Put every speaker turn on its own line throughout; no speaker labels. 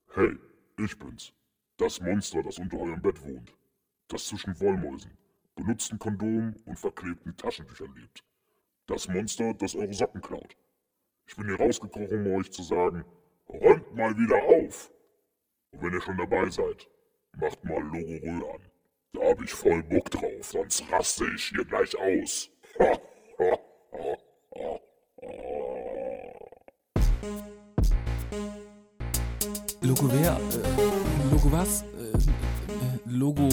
Hey, ich bin's. Das Monster, das unter eurem Bett wohnt. Das zwischen Wollmäusen, benutzten Kondomen und verklebten Taschentüchern lebt. Das Monster, das eure Socken klaut. Ich bin hier rausgekrochen, um euch zu sagen, räumt mal wieder auf. Und wenn ihr schon dabei seid, macht mal Logorö an. Da hab ich voll Bock drauf, sonst raste ich hier gleich aus.
Logo wer? Logo was? Logo.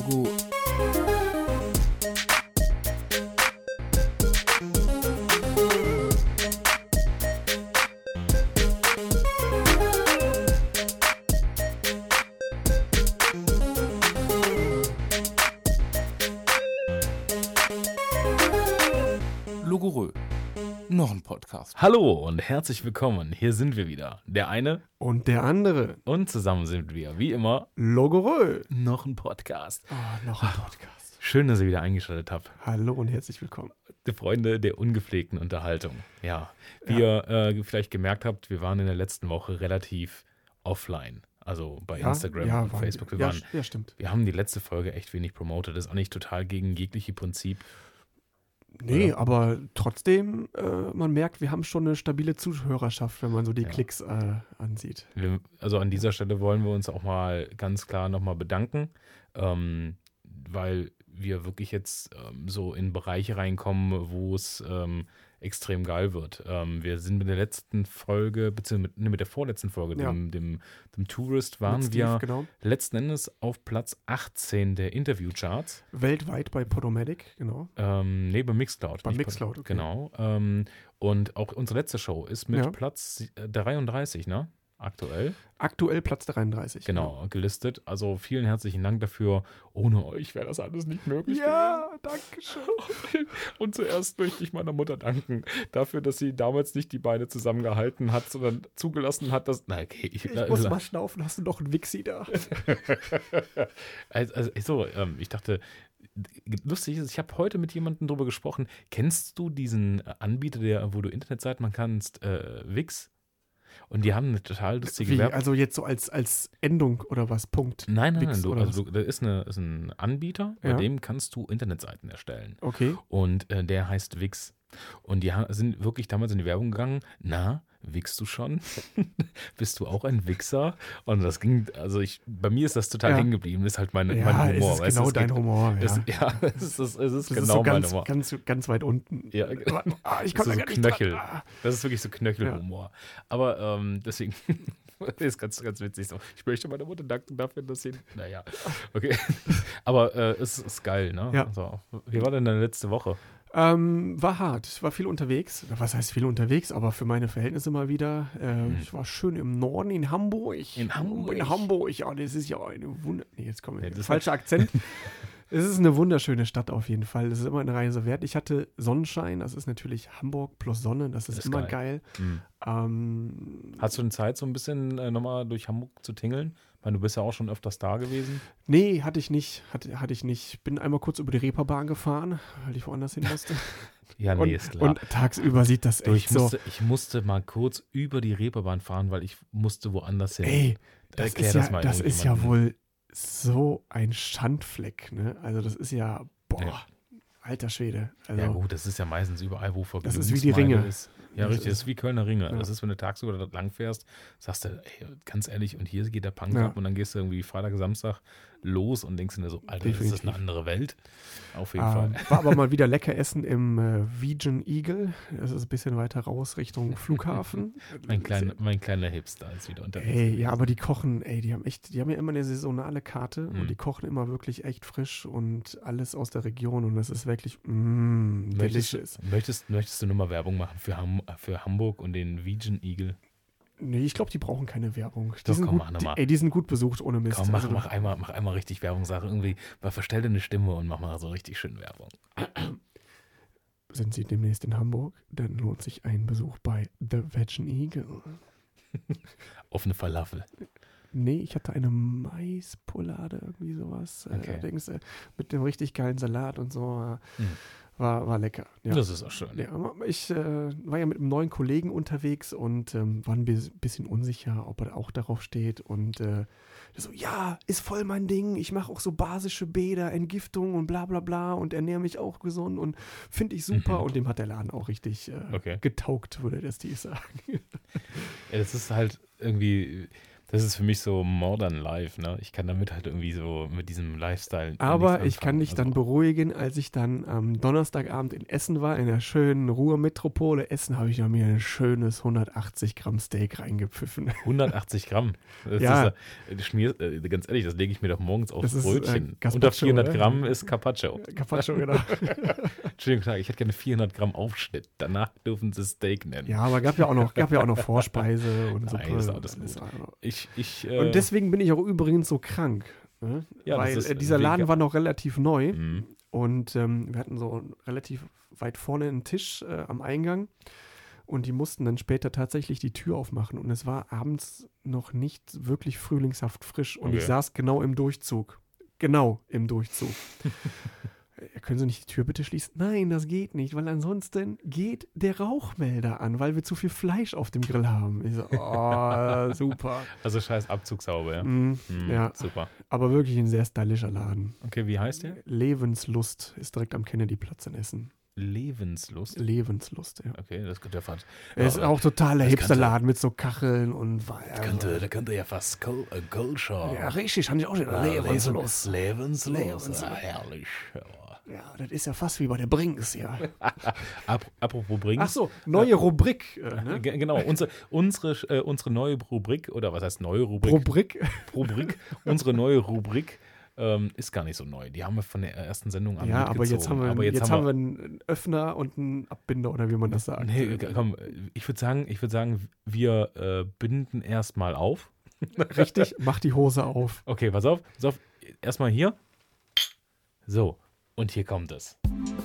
Logorö. Noch ein Podcast.
Hallo und herzlich willkommen. Hier sind wir wieder. Der eine
Und der andere.
und zusammen sind wir, wie immer,
Logorö.
noch ein Podcast.
Noch ein Podcast.
Schön, dass ihr wieder eingeschaltet habt.
Hallo und herzlich willkommen.
Die Freunde der ungepflegten Unterhaltung. Ja, wie ihr vielleicht gemerkt habt, wir waren in der letzten Woche relativ offline. Also bei Instagram und Facebook.
Ja, stimmt.
Wir haben die letzte Folge echt wenig promotet. Das ist auch nicht total gegen jegliche Prinzip.
Nee,
Oder?
aber trotzdem, man merkt, wir haben schon eine stabile Zuhörerschaft, wenn man so die
Ja.
Klicks ansieht.
Also an dieser Stelle wollen wir uns auch mal ganz klar nochmal bedanken, weil wir wirklich jetzt so in Bereiche reinkommen, wo es extrem geil wird. Wir sind mit der letzten Folge, beziehungsweise mit der vorletzten Folge,
Ja.
dem Tourist, waren
Mit
wir
Steve, genau.
letzten Endes auf Platz 18 der Interviewcharts.
Weltweit bei Podomatic, genau.
Bei Mixcloud.
Bei
nicht
Mixcloud, okay.
Genau. Und auch unsere letzte Show ist mit
Ja.
Platz 33, ne? Aktuell.
Aktuell Platz 33.
Genau, gelistet. Also vielen herzlichen Dank dafür. Ohne euch wäre das alles nicht möglich
Ja, danke schön.
gewesen. Und zuerst möchte ich meiner Mutter danken dafür, dass sie damals nicht die Beine zusammengehalten hat, sondern zugelassen hat, dass... Na, okay,
Ich muss mal schnaufen, hast du noch einen Wixi da?
Ich dachte, lustig ist, ich habe heute mit jemandem drüber gesprochen. Kennst du diesen Anbieter, wo du Internetseiten machen kannst, Wix? Und die haben eine total lustige
Wie,
Werbung.
also jetzt so als Endung oder was? Punkt.
Nein,
Wix oder was?
da ist ein Anbieter, bei
Ja.
dem kannst du Internetseiten erstellen.
Okay.
Und der heißt Wix. Und die sind wirklich damals in die Werbung gegangen. Na, wichst du schon? Bist du auch ein Wichser? Und das ging, also bei mir ist das total
Ja.
hängen geblieben. Das ist halt mein
Ja,
Humor.
es ist
weißt du,
genau
es
dein
geht-
Humor.
Es,
Ja.
ja, es ist
Das
genau
ist so
mein
ganz,
Humor.
ganz weit unten.
Ja,
Ich
das
komme
ist
da gar
so
nicht
Knöchel.
dran. Ah.
Das ist wirklich so Knöchelhumor. Aber deswegen ist ganz, ganz witzig so. Ich möchte meiner Mutter danken dafür, dass sie. Naja, okay. Aber es ist geil, ne?
Ja.
So. Wie war denn deine letzte Woche?
War hart. Ich war viel unterwegs. Was heißt viel unterwegs? Aber für meine Verhältnisse mal wieder. Ich war schön im Norden, in Hamburg.
In Hamburg?
In Hamburg. Ja, das ist ja eine Nee, jetzt kommen wir.
Ja, das-
Falscher Akzent. Es ist eine wunderschöne Stadt auf jeden Fall. Es ist immer eine Reise wert. Ich hatte Sonnenschein. Das ist natürlich Hamburg plus Sonne. Das ist immer geil.
Hm. Hast du denn Zeit, so ein bisschen nochmal durch Hamburg zu tingeln? Ich meine, du bist ja auch schon öfters da gewesen.
Nee, hatte ich nicht. Hatte ich nicht. Bin einmal kurz über die Reeperbahn gefahren, weil ich woanders hin musste.
Ja, nee,
und,
ist klar.
und tagsüber sieht das
Du,
echt so.
ich musste mal kurz über die Reeperbahn fahren, weil ich musste woanders hin.
Ey, das
Erklär
ist, ja,
mal
das ist ja
irgendjemandem.
wohl so ein Schandfleck, ne? Also das ist ja,
Ja.
alter Schwede. Also,
Ja gut, das ist ja meistens überall, wo
Das ist wie die
Vergnügungsmeile
Ringe.
ist. Ja,
Das
richtig, das ist wie Kölner Ringe.
Ja.
Das ist, wenn du tagsüber da lang fährst, sagst du, ey, ganz ehrlich, und hier geht der Punk
Ja.
ab und dann gehst du irgendwie Freitag, Samstag los und denkst dir so, Alter, das ist
Definitiv.
eine andere Welt. Auf jeden Fall.
war aber mal wieder lecker essen im Vegan Eagle. Das ist ein bisschen weiter raus Richtung Flughafen.
Mein kleiner Hipster ist wieder unterwegs.
Ey, ja, aber die kochen, die haben ja immer eine saisonale Karte
Mhm.
und die kochen immer wirklich echt frisch und alles aus der Region und das ist wirklich delicious.
Möchtest du nur mal Werbung machen für Hamburg und den Vegan Eagle?
Nee, ich glaube, die brauchen keine Werbung. Die
Doch,
sind
komm,
gut,
mach noch mal.
die sind gut besucht, ohne Mist.
Komm,
Also,
mach einmal richtig Werbung, sag irgendwie, verstell dir eine Stimme und mach mal so richtig schön Werbung.
sind Sie demnächst in Hamburg, dann lohnt sich ein Besuch bei The Vegan Eagle.
Offene Falafel.
Nee, ich hatte eine Maispolade, irgendwie sowas.
Okay.
Mit dem richtig geilen Salat und so.
Hm.
War lecker. Ja.
Das ist auch schön.
Ja, ich war ja mit einem neuen Kollegen unterwegs und war ein bisschen unsicher, ob er auch darauf steht. Und der so, ja, ist voll mein Ding. Ich mache auch so basische Bäder, Entgiftung und bla bla bla und ernähre mich auch gesund und finde ich super. Und dem hat der Laden auch richtig getaugt, würde der Steve sagen.
Ja, das ist halt irgendwie, das ist für mich so modern life, ne? Ich kann damit halt irgendwie so mit diesem Lifestyle
Aber
nichts
ich kann dich dann beruhigen, als ich dann am Donnerstagabend in Essen war, in der schönen Ruhrmetropole Essen, habe ich mir ein schönes 180 Gramm Steak reingepfiffen.
180 Gramm. Das
Ja.
ist, ganz ehrlich, das lege ich mir doch morgens aufs
Das ist,
Brötchen.
Gazpacho,
Unter 400
oder?
Gramm ist Carpaccio.
Carpaccio, genau.
Entschuldigung, ich hätte gerne 400 Gramm Aufschnitt. Danach dürfen sie Steak nennen.
Ja, aber gab ja auch noch Vorspeise und so.
Nein, ist alles gut.
Und deswegen bin ich auch übrigens so krank. Ne?
Ja, das
Weil
ist
dieser Laden
vegan.
war noch relativ neu
Mhm.
und wir hatten so relativ weit vorne einen Tisch am Eingang und die mussten dann später tatsächlich die Tür aufmachen und es war abends noch nicht wirklich frühlingshaft frisch und ich
Okay.
saß genau im Durchzug. Genau im Durchzug. Können Sie nicht die Tür bitte schließen? Nein, das geht nicht, weil ansonsten geht der Rauchmelder an, weil wir zu viel Fleisch auf dem Grill haben. Ich so, oh, super.
Also scheiß Abzugshaube, ja.
Ja,
Super.
aber wirklich ein sehr stylischer Laden.
Okay, wie heißt der?
Lebenslust ist direkt am Kennedyplatz in Essen.
Lebenslust.
Lebenslust, ja.
Okay, das könnte ja fast.
Er ist auch total der
das
Hipsterladen mit so Kacheln und
Da könnte ja fast Goldschau.
ja, richtig, haben die auch den Lebenslust.
Lebenslust. Ah, herrlich. Ja.
Ja, das ist ja fast wie bei der Brinks, ja.
Apropos Brinks.
Ach so, neue Rubrik. Ne?
Genau, unsere neue Rubrik, oder was heißt neue Rubrik?
Rubrik.
Unsere neue Rubrik ist gar nicht so neu. Die haben wir von der ersten Sendung an
Ja, aber jetzt haben
mitgezogen.
wir, jetzt haben wir einen Öffner und einen Abbinder oder wie man das sagt.
Nee, komm, ich würde sagen, wir binden erstmal auf.
Richtig, mach die Hose auf.
Okay, pass auf. Erstmal hier. So, und hier kommt es.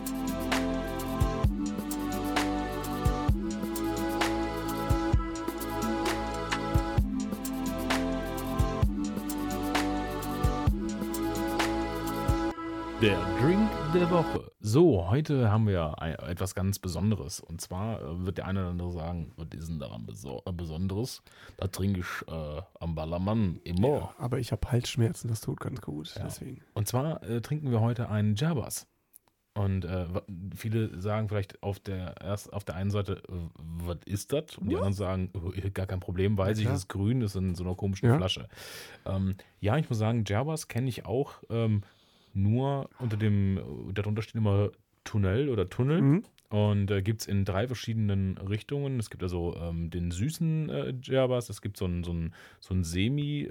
Der Drink der Woche. So, heute haben wir etwas ganz Besonderes. Und zwar wird der eine oder andere sagen, was ist denn daran Besonderes? Da trinke ich am Ballermann immer.
Ja, aber ich habe Halsschmerzen, das tut ganz gut.
Ja.
Deswegen.
Und zwar trinken wir heute einen Jabas. Und viele sagen vielleicht auf der einen Seite, was ist das? Und die anderen sagen, gar kein Problem, weiß ich,
klar.
es ist grün, ist in so einer komischen
Ja.
Flasche. Ja, ich muss sagen, Jabas kenne ich auch nur darunter steht immer Tunnel oder Tunnel.
Mhm.
Und gibt es in 3 verschiedenen Richtungen. Es gibt also den süßen Jabas, es gibt so einen semi,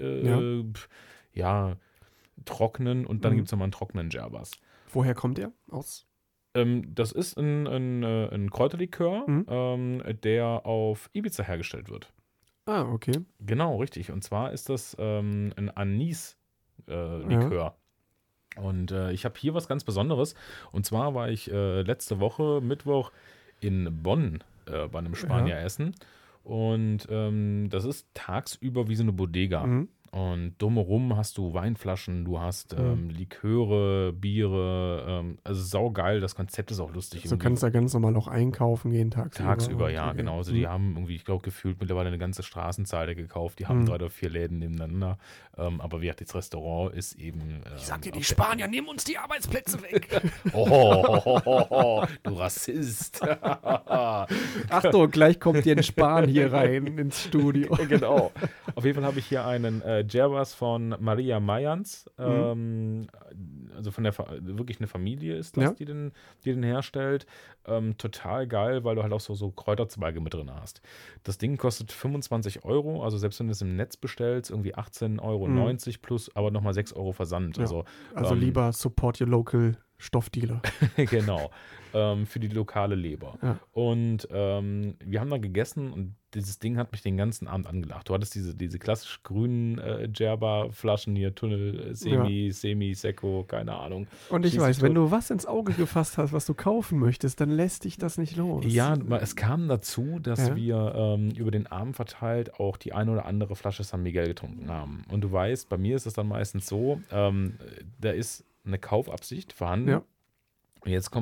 trockenen und dann
Mhm.
gibt es nochmal einen trockenen Jabas.
Woher kommt der? Aus?
Das ist ein Kräuterlikör,
Mhm.
der auf Ibiza hergestellt wird.
Ah, okay.
Genau, richtig. Und zwar ist das ein Anis-Likör. Und ich habe hier was ganz Besonderes. Und zwar war ich letzte Woche, Mittwoch, in Bonn bei einem Spanier essen. Und das ist tagsüber wie so eine Bodega.
Mhm.
Und drumherum hast du Weinflaschen, du hast Liköre, Biere, also saugeil, das Konzept ist auch lustig.
So kannst du ja ganz normal auch einkaufen gehen
Tagsüber, ja,
Okay.
genau. Also die haben irgendwie, ich glaube, gefühlt mittlerweile eine ganze Straßenzeile gekauft. Die haben
Mhm.
3 oder 4 Läden nebeneinander. Aber wie gesagt, das Restaurant ist eben.
Ich sag dir, die Spanier nehmen uns die Arbeitsplätze weg.
Du Rassist.
Achtung, gleich kommt Jens Spahn hier rein ins Studio.
Genau. Auf jeden Fall habe ich hier einen Jabas von Maria Mayans. Also von wirklich eine Familie ist das,
Ja.
die den herstellt. Total geil, weil du halt auch so Kräuterzweige mit drin hast. Das Ding kostet 25 €, also selbst wenn du es im Netz bestellst, irgendwie 18,90 € plus, aber nochmal 6 € Versand.
Ja.
Also,
Also lieber support your local Stoffdealer.
genau, für die lokale Leber.
Ja.
Und wir haben dann gegessen und dieses Ding hat mich den ganzen Abend angelacht. Du hattest diese klassisch grünen Djerba-Flaschen hier, Tunnel, Semi, Secco, keine Ahnung.
Und ich
Schieß
weiß,
dich
wenn
tot.
du was ins Auge gefasst hast, was du kaufen möchtest, dann lässt dich das nicht los.
Ja, es kam dazu, dass
Ja.
wir über den Abend verteilt auch die eine oder andere Flasche San Miguel getrunken haben. Und du weißt, bei mir ist es dann meistens so, da ist eine Kaufabsicht vorhanden.
Ja.
Und jetzt kommt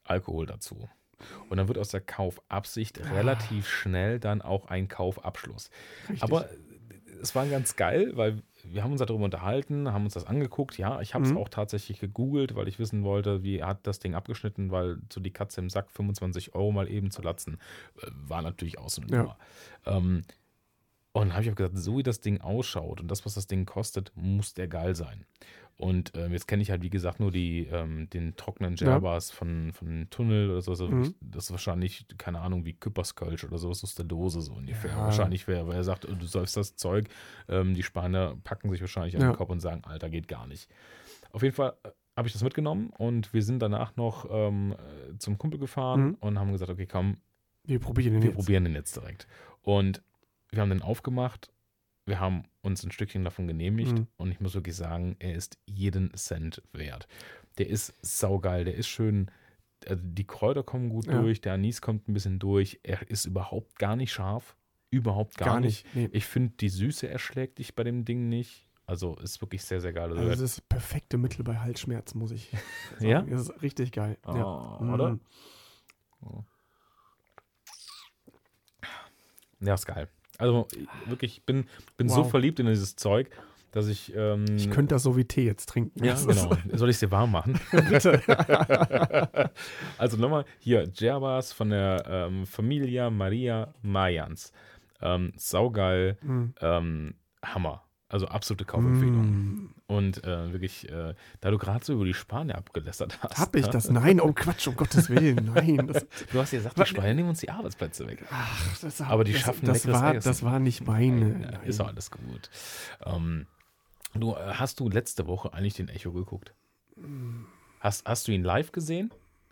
Alkohol dazu. Und dann wird aus der Kaufabsicht relativ schnell dann auch ein Kaufabschluss.
Richtig.
Aber es war ganz geil, weil wir haben uns darüber unterhalten, haben uns das angeguckt. Ja, ich habe es auch tatsächlich gegoogelt, weil ich wissen wollte, wie hat das Ding abgeschnitten, weil so die Katze im Sack 25 € mal eben zu latzen, war natürlich auch so eine Nummer. Und dann habe ich auch gesagt, so wie das Ding ausschaut und das, was das Ding kostet, muss der geil sein. Und jetzt kenne ich halt, wie gesagt, nur den trockenen Jerbas von Tunnel oder so. Also das ist wahrscheinlich, keine Ahnung, wie Küpperskölsch oder sowas aus der Dose so ungefähr.
Ja.
Wahrscheinlich weil er sagt, du säufst das Zeug. Die Spanier packen sich wahrscheinlich an den Kopf und sagen, Alter, geht gar nicht. Auf jeden Fall habe ich das mitgenommen und wir sind danach noch zum Kumpel gefahren und haben gesagt, okay, komm,
wir probieren
den jetzt direkt. Und wir haben den aufgemacht. Wir haben uns ein Stückchen davon genehmigt und ich muss wirklich sagen, er ist jeden Cent wert. Der ist saugeil, der ist schön, die Kräuter kommen gut durch, der Anis kommt ein bisschen durch, er ist überhaupt gar nicht scharf, überhaupt gar nicht. Nee. Ich finde, die Süße erschlägt dich bei dem Ding nicht. Also ist wirklich sehr, sehr geil.
Also das ist das perfekte Mittel bei Halsschmerzen, muss ich sagen.
Ja?
Das ist richtig geil.
Oder? Ja, ist geil. Also wirklich, ich bin so verliebt in dieses Zeug, dass ich...
ich könnte das so wie Tee jetzt trinken.
Ja, genau. Soll ich es dir warm machen?
Bitte.
Also nochmal, hier, Jerbas von der Familia Maria Mayans. Saugeil, Hammer. Also absolute Kaufempfehlung. Und wirklich, da du gerade so über die Spanier abgelästert hast.
Hab ich das? Nein, oh Quatsch, um Gottes Willen, nein.
Du hast ja gesagt, die Spanier nehmen uns die Arbeitsplätze weg.
Ach,
aber die schaffen
das war nicht meine.
Nein. Ist doch alles gut. Hast du letzte Woche eigentlich den Echo geguckt? Hast du ihn live gesehen?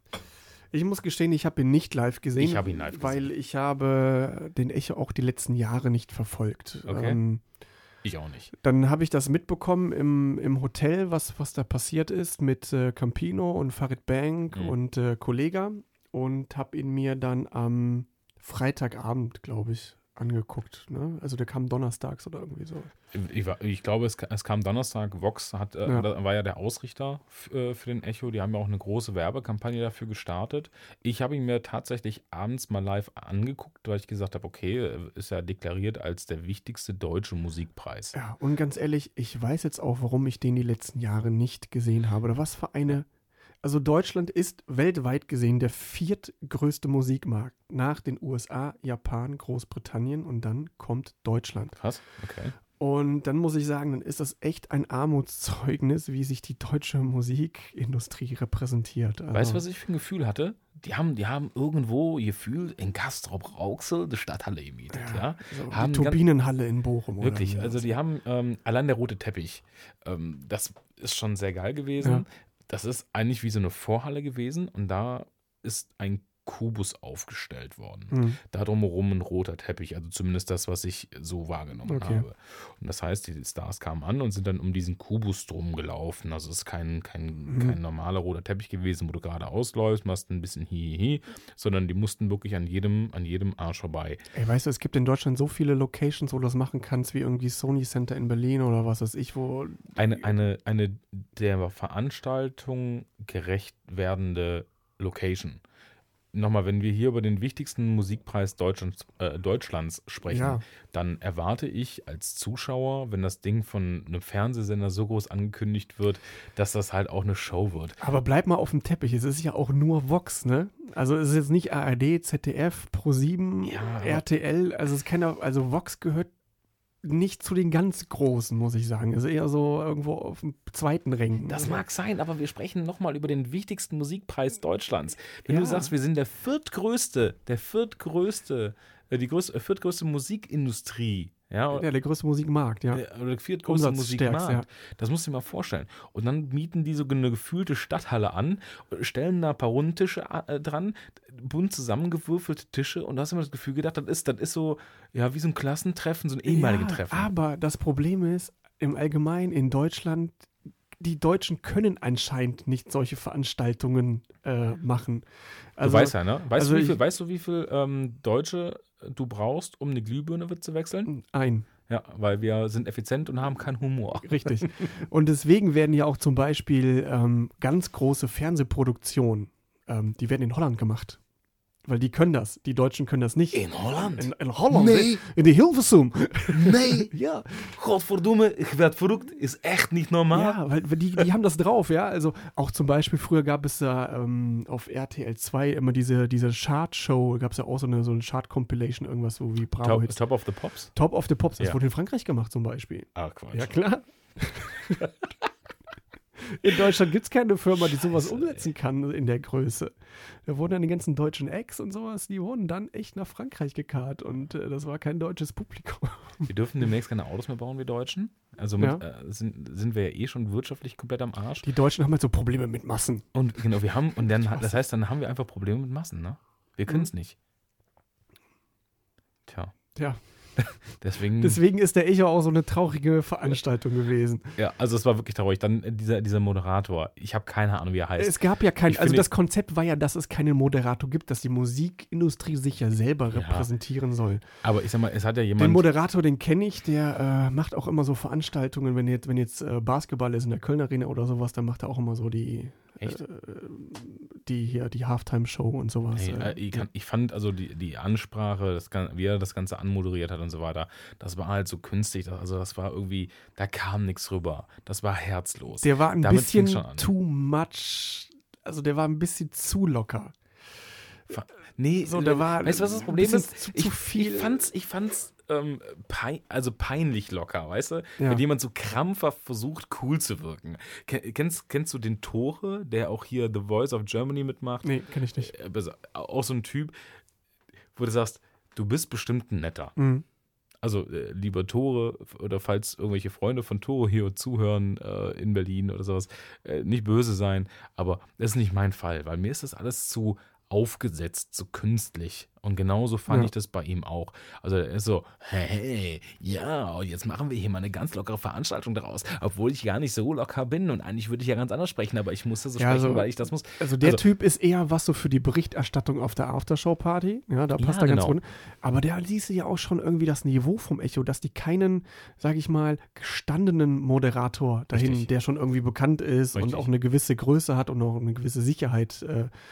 Ich muss gestehen, ich habe ihn nicht live gesehen.
Ich habe ihn live gesehen.
Weil ich habe den Echo auch die letzten Jahre nicht verfolgt.
Okay. Ich auch nicht.
Dann habe ich das mitbekommen im Hotel, was da passiert ist mit Campino und Farid Bang und Kollega und habe ihn mir dann am Freitagabend, glaube ich, angeguckt. Ne? Also der kam donnerstags oder irgendwie so.
Ich glaube, es kam Donnerstag. Vox war ja der Ausrichter für den Echo. Die haben ja auch eine große Werbekampagne dafür gestartet. Ich habe ihn mir tatsächlich abends mal live angeguckt, weil ich gesagt habe, okay, ist ja deklariert als der wichtigste deutsche Musikpreis.
Ja, und ganz ehrlich, ich weiß jetzt auch, warum ich den die letzten Jahre nicht gesehen habe. Oder was für eine... Also Deutschland ist weltweit gesehen der viertgrößte Musikmarkt nach den USA, Japan, Großbritannien und dann kommt Deutschland.
Krass, okay.
Und dann muss ich sagen, dann ist das echt ein Armutszeugnis, wie sich die deutsche Musikindustrie repräsentiert. Also,
weißt du, was ich für ein Gefühl hatte? Die haben irgendwo gefühlt in Castrop-Rauxel die Stadthalle gemietet. Ja?
Also haben die Turbinenhalle in Bochum.
Wirklich, also die haben allein der rote Teppich, das ist schon sehr geil gewesen. Ja. Das ist eigentlich wie so eine Vorhalle gewesen und da ist ein Kubus aufgestellt worden. Da drumherum ein roter Teppich, also zumindest das, was ich so wahrgenommen habe. Und das heißt, die Stars kamen an und sind dann um diesen Kubus drum gelaufen. Also es ist kein normaler roter Teppich gewesen, wo du gerade ausläufst, machst ein bisschen Hihihi, sondern die mussten wirklich an jedem Arsch vorbei.
Ey, weißt du, es gibt in Deutschland so viele Locations, wo du das machen kannst, wie irgendwie Sony Center in Berlin oder was weiß ich, wo...
Eine der Veranstaltung gerecht werdende Location. Nochmal, wenn wir hier über den wichtigsten Musikpreis Deutschlands sprechen, dann erwarte ich als Zuschauer, wenn das Ding von einem Fernsehsender so groß angekündigt wird, dass das halt auch eine Show wird.
Aber bleib mal auf dem Teppich, es ist ja auch nur Vox, ne? Also es ist jetzt nicht ARD, ZDF, Pro7, RTL, also Vox gehört nicht zu den ganz Großen, muss ich sagen. Also eher so irgendwo auf dem zweiten Ring.
Das mag sein, aber wir sprechen nochmal über den wichtigsten Musikpreis Deutschlands. Wenn du sagst, wir sind die viertgrößte Musikindustrie. Ja,
der größte Musikmarkt, ja.
Oder der viertgrößte Musikmarkt. Das musst du dir mal vorstellen. Und dann mieten die so eine gefühlte Stadthalle an, stellen da ein paar Rundtische dran, bunt zusammengewürfelte Tische und da hast du immer das Gefühl gedacht, das ist so, ja, wie so ein Klassentreffen, so ein ehemaliges Treffen.
Aber das Problem ist, im Allgemeinen in Deutschland, die Deutschen können anscheinend nicht solche Veranstaltungen machen. Also,
du weißt ja, ne? Weißt du, wie viel Deutsche du brauchst, um eine Glühbirne zu wechseln?
Ein.
Ja, weil wir sind effizient und haben keinen Humor.
Richtig. Und deswegen werden ja auch zum Beispiel ganz große Fernsehproduktionen die werden in Holland gemacht. Weil die können das. Die Deutschen können das nicht.
In Holland?
In Holland.
Nee.
In die Hilversum.
Nee.
Ja.
Godverdomme, ich werd verrückt. Ist echt nicht normal.
Ja, weil die haben das drauf, ja. Also auch zum Beispiel, früher gab es da auf RTL 2 immer diese Chart-Show, gab es ja auch so eine Chart-Compilation, irgendwas so wie Bravo Hits.
Top of the Pops?
Top of the Pops, das
Ja.
wurde in Frankreich gemacht zum Beispiel.
Ah, Quatsch.
Ja, klar. In Deutschland gibt es keine Firma, die sowas
Scheiße,
umsetzen kann in der Größe. Da wurden dann die ganzen deutschen Acts und sowas, die wurden dann echt nach Frankreich gekarrt und das war kein deutsches Publikum.
Wir dürfen demnächst keine Autos mehr bauen, wir Deutschen. Also sind wir ja eh schon wirtschaftlich komplett am Arsch.
Die Deutschen haben halt so Probleme mit Massen.
Und genau, das heißt, dann haben wir einfach Probleme mit Massen, ne? Wir können es nicht. Tja.
Ja,
Deswegen
deswegen ist der Echo auch so eine traurige Veranstaltung gewesen.
ja, also es war wirklich traurig. Dann dieser Moderator, ich habe keine Ahnung, wie er heißt.
Es gab ja keinen,
Ich
also
finde-
das Konzept war ja, dass es keinen Moderator gibt, dass die Musikindustrie sich ja selber
Ja.
repräsentieren soll.
Aber ich sag mal, es hat ja
Den
jemand.
Moderator, den kenne ich, der macht auch immer so Veranstaltungen, wenn jetzt Basketball ist in der Kölner Arena oder sowas, dann macht er auch immer so die
Echt?
die Halftime-Show und sowas.
Ich fand also die Ansprache, wie er das Ganze anmoderiert hat und so weiter, das war halt so künstlich. Also das war irgendwie, da kam nichts rüber. Das war herzlos.
Der war ein
Damit
bisschen
fing's schon an.
too much, also der war ein bisschen zu locker.
Nee,
So, der war
weißt du, was das
ein
Problem
bisschen
ist?
zu viel.
Ich fand's peinlich locker, weißt du?
Ja.
Wenn jemand so krampfhaft versucht, cool zu wirken. Kennst du den Tore, der auch hier The Voice of Germany mitmacht?
Nee, kenne ich nicht.
Auch so ein Typ, wo du sagst, du bist bestimmt ein Netter.
Mhm.
Also, lieber Tore, oder falls irgendwelche Freunde von Tore hier zuhören in Berlin oder sowas, nicht böse sein, aber das ist nicht mein Fall, weil mir ist das alles zu aufgesetzt, zu künstlich. Und genauso fand
Ja.
ich das bei ihm auch. Also er ist so, hey, ja, und jetzt machen wir hier mal eine ganz lockere Veranstaltung daraus, obwohl ich gar nicht so locker bin und eigentlich würde ich ja ganz anders sprechen, aber ich musste so
Ja,
sprechen,
also-
weil ich das muss.
Also der Typ ist eher was so für die Berichterstattung auf der Aftershow-Party. Ja, da passt
Ja,
er ganz
genau.
gut. Aber da siehst du ja auch schon irgendwie das Niveau vom Echo, dass die keinen, sag ich mal, gestandenen Moderator dahin,
Richtig.
der schon irgendwie bekannt ist
Richtig.
und auch eine gewisse Größe hat und auch eine gewisse Sicherheit.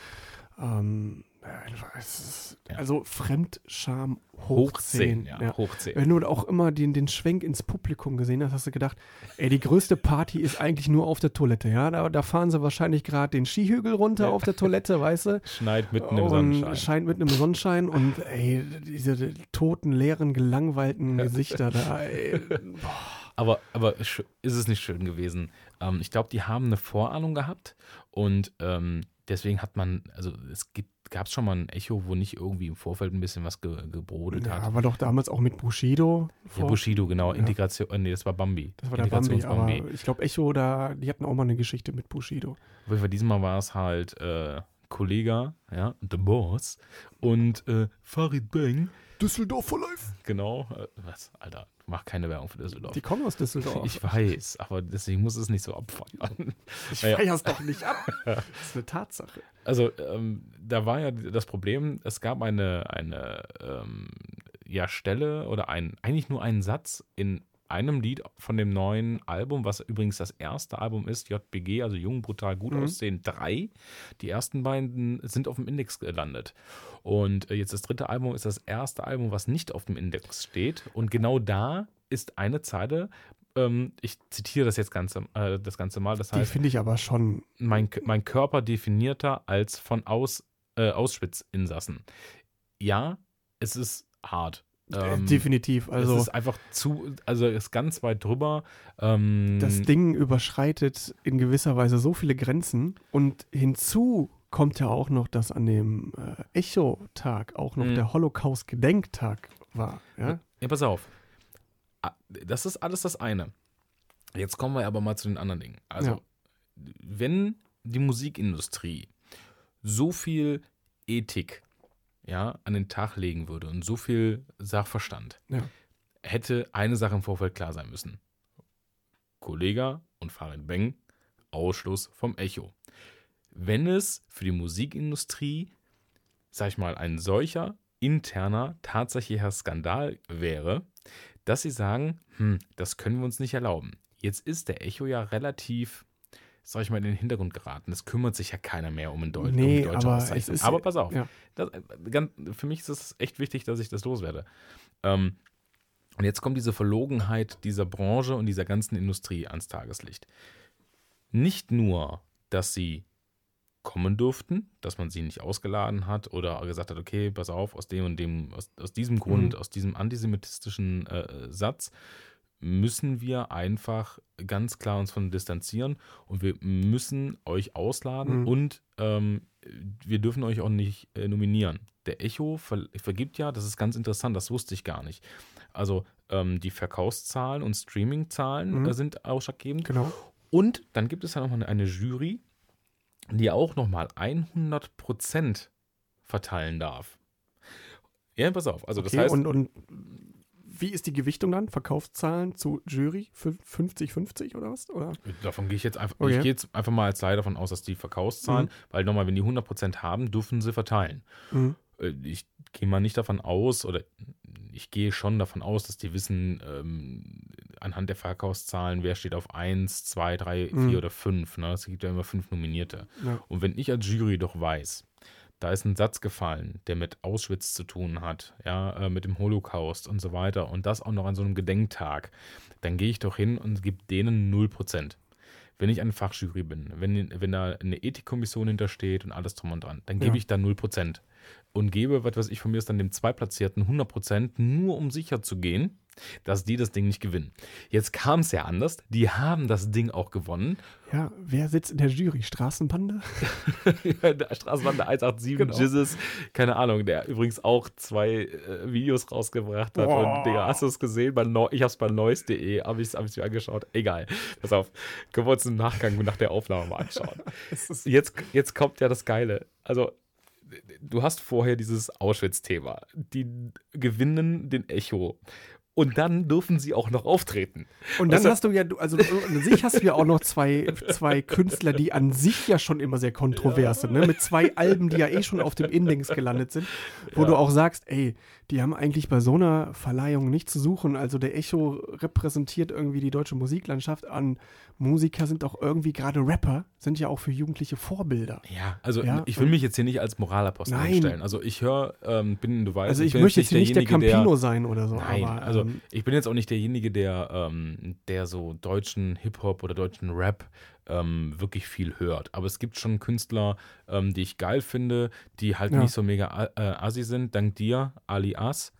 Ja.
Also Fremdscham hoch 10.
ja, hoch 10.
Wenn du auch immer den Schwenk ins Publikum gesehen hast, hast du gedacht, ey, die größte Party ist eigentlich nur auf der Toilette, ja? Da fahren sie wahrscheinlich gerade den Skihügel runter auf der Toilette, weißt du?
Schneit mitten im
Und
Sonnenschein.
scheint mit einem Sonnenschein und ey, diese toten, leeren, gelangweilten Gesichter da, ey.
Aber ist es nicht schön gewesen? Ich glaube, die haben eine Vorahnung gehabt und deswegen hat man, also gab es schon mal ein Echo, wo nicht irgendwie im Vorfeld ein bisschen was gebrodelt
Ja,
hat.
war doch damals auch mit Bushido.
Ja, Bushido, genau.
Ja.
Integration, nee, das war Bambi.
Das war der Bambi, aber
Integrations-Bambi.
ich glaube Echo, die hatten auch mal eine Geschichte mit Bushido.
Auf jeden Fall, diesmal war es halt Kollega, ja, The Boss und Farid Bang.
Düsseldorf for life.
Genau. Was? Alter, mach keine Werbung für Düsseldorf.
Die kommen aus Düsseldorf.
Ich weiß, aber deswegen muss es nicht so abfeiern.
Ich
Naja.
feier's doch nicht ab. Das ist eine Tatsache.
Also, da war ja das Problem, es gab eine Stelle oder eigentlich nur einen Satz in einem Lied von dem neuen Album, was übrigens das erste Album ist, JBG, also Jung, Brutal, Gut Aussehen 3. Die ersten beiden sind auf dem Index gelandet. Und jetzt das dritte Album ist das erste Album, was nicht auf dem Index steht. Und genau da ist eine Zeile, ich zitiere das Ganze mal, das
Die
heißt,
finde ich aber schon.
mein Körper definierter als von Auschwitz-Insassen. Ja, es ist hart.
Definitiv. Also
es ist einfach ist ganz weit drüber.
das Ding überschreitet in gewisser Weise so viele Grenzen. Und hinzu kommt ja auch noch, dass an dem Echo-Tag auch noch der Holocaust-Gedenktag war. Ja?
Ja, pass auf. Das ist alles das eine. Jetzt kommen wir aber mal zu den anderen Dingen. Also,
Ja.
wenn die Musikindustrie so viel Ethik an den Tag legen würde und so viel Sachverstand,
Ja.
hätte eine Sache im Vorfeld klar sein müssen. Kollega und Farid Bang, Ausschluss vom Echo. Wenn es für die Musikindustrie, sag ich mal, ein solcher interner, tatsächlicher Skandal wäre, dass sie sagen, das können wir uns nicht erlauben. Jetzt ist der Echo ja relativ sag ich mal, in den Hintergrund geraten. Es kümmert sich ja keiner mehr um, um
Nee,
die deutsche
aber
Auszeichnung.
es ist-
Aber pass auf,
ja.
für mich ist es echt wichtig, dass ich das loswerde. Und jetzt kommt diese Verlogenheit dieser Branche und dieser ganzen Industrie ans Tageslicht. Nicht nur, dass sie kommen durften, dass man sie nicht ausgeladen hat oder gesagt hat, okay, pass auf, aus dem und dem, aus diesem Grund, aus diesem antisemitistischen Satz müssen wir einfach ganz klar uns von distanzieren und wir müssen euch ausladen und wir dürfen euch auch nicht nominieren. Der Echo vergibt ja, das ist ganz interessant, das wusste ich gar nicht. Also die Verkaufszahlen und Streamingzahlen sind ausschlaggebend.
Genau.
Und dann gibt es ja nochmal eine Jury, die auch nochmal 100% verteilen darf. Ja, pass auf. Also das
Okay,
heißt,
und wie ist die Gewichtung dann? Verkaufszahlen zu Jury? 50-50 oder was? Oder?
davon gehe ich jetzt einfach,
Okay.
ich gehe jetzt einfach mal als Laie davon aus, dass die Verkaufszahlen, weil nochmal, wenn die 100% haben, dürfen sie verteilen.
Mhm.
Ich gehe mal nicht davon aus, oder ich gehe schon davon aus, dass die wissen, anhand der Verkaufszahlen, wer steht auf 1, 2, 3, 4 oder 5. Ne? Es gibt ja immer 5 Nominierte.
Ja.
Und wenn ich als Jury doch weiß, da ist ein Satz gefallen, der mit Auschwitz zu tun hat, ja, mit dem Holocaust und so weiter und das auch noch an so einem Gedenktag, dann gehe ich doch hin und gebe denen 0%. Wenn ich eine Fachjury bin, wenn da eine Ethikkommission hintersteht und alles drum und dran, dann gebe ich da 0%. Und gebe, was weiß ich, von mir ist dann dem Zweitplatzierten 100%, nur um sicher zu gehen, dass die das Ding nicht gewinnen. Jetzt kam es ja anders. Die haben das Ding auch gewonnen.
Ja, wer sitzt in der Jury? Straßenbande?
Der Straßenbande 187
Genau.
Jizzes, keine Ahnung, der übrigens auch 2 Videos rausgebracht hat.
Boah.
Und Digga, hast du es gesehen? Ich habe es bei Neues.de, habe ich mir angeschaut. Egal, pass auf, können wir uns im Nachgang nach der Aufnahme mal anschauen. Jetzt kommt ja das Geile. Also, du hast vorher dieses Auschwitz-Thema. Die gewinnen den Echo. Und dann dürfen sie auch noch auftreten.
Und dann hast du ja, also an sich hast du ja auch noch zwei Künstler, die an sich ja schon immer sehr kontrovers sind, ne? Mit 2 Alben, die ja eh schon auf dem Index gelandet sind, wo du auch sagst, ey, die haben eigentlich bei so einer Verleihung nichts zu suchen. Also der Echo repräsentiert irgendwie die deutsche Musiklandschaft an. Musiker sind auch irgendwie, gerade Rapper, sind ja auch für Jugendliche Vorbilder.
Ja, also
Ja,
ich will mich jetzt hier nicht als Moralapostel
Nein.
hinstellen. Also ich höre, du weißt,
Also ich
bin
möchte jetzt nicht der
derjenige,
Campino sein oder so.
Nein,
aber,
also ich bin jetzt auch nicht derjenige, der so deutschen Hip-Hop oder deutschen Rap wirklich viel hört. Aber es gibt schon Künstler, die ich geil finde, die halt nicht so mega assi sind. Dank dir, alias.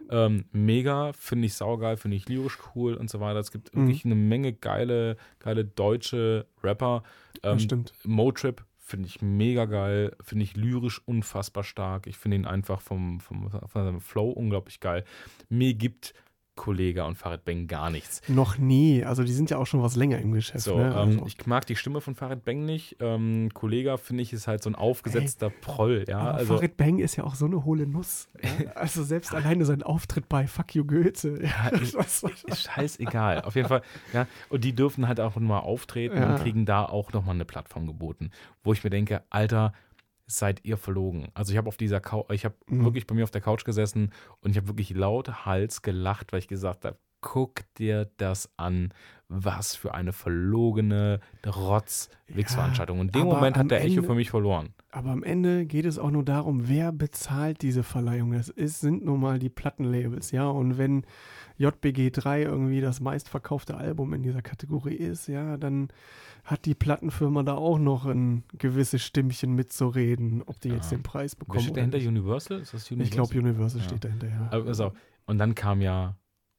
Mega, finde ich saugeil, finde ich lyrisch cool und so weiter. Es gibt wirklich eine Menge geile deutsche Rapper.
das stimmt.
Motrip finde ich mega geil, finde ich lyrisch unfassbar stark. Ich finde ihn einfach von seinem Flow unglaublich geil. Mir gibt Kollega und Farid Bang gar nichts.
Noch nie. Also die sind ja auch schon was länger im Geschäft.
So,
ne? Also.
ich mag die Stimme von Farid Bang nicht. Kollega, finde ich, ist halt so ein aufgesetzter Proll. Ja,
Aber
also,
Farid Bang ist ja auch so eine hohle Nuss. Ja? Also selbst alleine sein Auftritt bei Fuck You Goethe. Ja,
ist scheißegal. Auf jeden Fall, ja. Und die dürfen halt auch mal auftreten und kriegen da auch nochmal eine Plattform geboten. Wo ich mir denke, Alter, seid ihr verlogen. Also ich habe wirklich bei mir auf der Couch gesessen und ich habe wirklich laut Hals gelacht, weil ich gesagt habe, guck dir das an, was für eine verlogene Rotz-Wix-Veranstaltung. Und in dem
aber
Moment
am
hat der Echo
Ende-
für mich verloren.
Aber am Ende geht es auch nur darum, wer bezahlt diese Verleihung. Sind nun mal die Plattenlabels, ja. Und wenn JBG 3 irgendwie das meistverkaufte Album in dieser Kategorie ist, ja, dann hat die Plattenfirma da auch noch ein gewisses Stimmchen mitzureden, ob die jetzt den Preis bekommen.
Wer steht dahinter?
nicht.
Universal? Ist das Universal?
Ich glaube, Universal steht dahinter, ja.
Also, und dann kam ja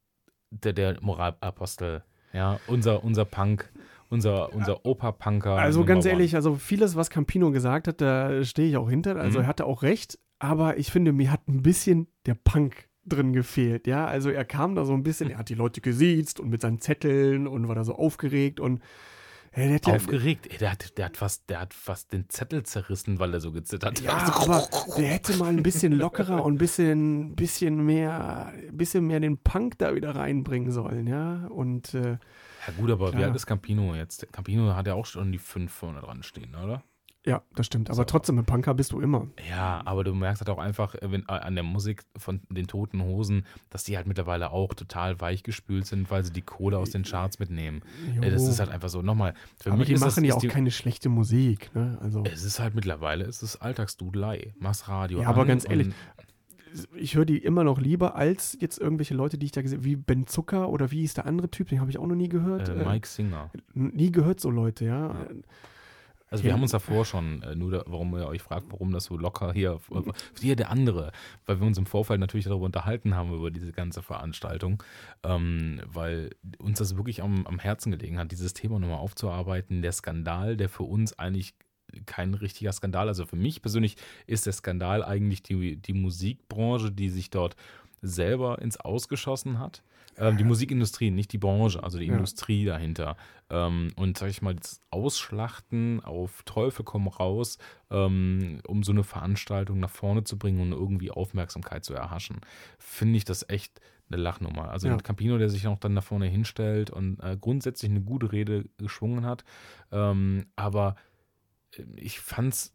der Moralapostel, ja, unser Punk, unser Opa-Punker.
Also
Number
ganz
one.
ehrlich, also vieles, was Campino gesagt hat, da stehe ich auch hinter. Also er hatte auch recht, aber ich finde, mir hat ein bisschen der Punk drin gefehlt, ja. Also er kam da so ein bisschen, er hat die Leute gesiezt und mit seinen Zetteln und war da so aufgeregt und der hat
Aufgeregt? Ey, der hat fast den Zettel zerrissen, weil er so gezittert
ja,
hat.
aber der hätte mal ein bisschen lockerer und ein bisschen mehr den Punk da wieder reinbringen sollen, ja. Und
Ja gut, aber wie
klar.
alt ist Campino jetzt? Campino hat ja auch schon die 5 vorne dran stehen, oder?
Ja, das stimmt. Aber
So.
trotzdem, ein Punker bist du immer.
Ja, aber du merkst halt auch einfach an der Musik von den Toten Hosen, dass die halt mittlerweile auch total weichgespült sind, weil sie die Kohle aus den Charts mitnehmen. Das ist halt einfach so. Nochmal, für
aber
mich
die
ist
machen ja
ist
auch keine schlechte Musik. Ne? Also,
es ist halt mittlerweile, es ist Alltagsdudelei. Machst Radio
ja, aber
an
ganz ehrlich,
und
ich höre die immer noch lieber als jetzt irgendwelche Leute, die ich da gesehen habe, wie Ben Zucker oder wie ist der andere Typ, den habe ich auch noch nie gehört.
Mike Singer.
Nie gehört, so Leute, ja.
Also wir haben uns davor schon, warum ihr euch fragt, warum das so locker hier der andere, weil wir uns im Vorfeld natürlich darüber unterhalten haben, über diese ganze Veranstaltung, weil uns das wirklich am Herzen gelegen hat, dieses Thema nochmal aufzuarbeiten, der Skandal, der für uns eigentlich kein richtiger Skandal, also für mich persönlich ist der Skandal eigentlich die Musikbranche, die sich dort selber ins Ausgeschossen hat. Die Musikindustrie, nicht die Branche, also die Industrie dahinter. Und sag ich mal, das Ausschlachten auf Teufel komm raus, um so eine Veranstaltung nach vorne zu bringen und irgendwie Aufmerksamkeit zu erhaschen, finde ich das echt eine Lachnummer. Also mit Campino, der sich auch dann nach vorne hinstellt und grundsätzlich eine gute Rede geschwungen hat. Aber ich fand's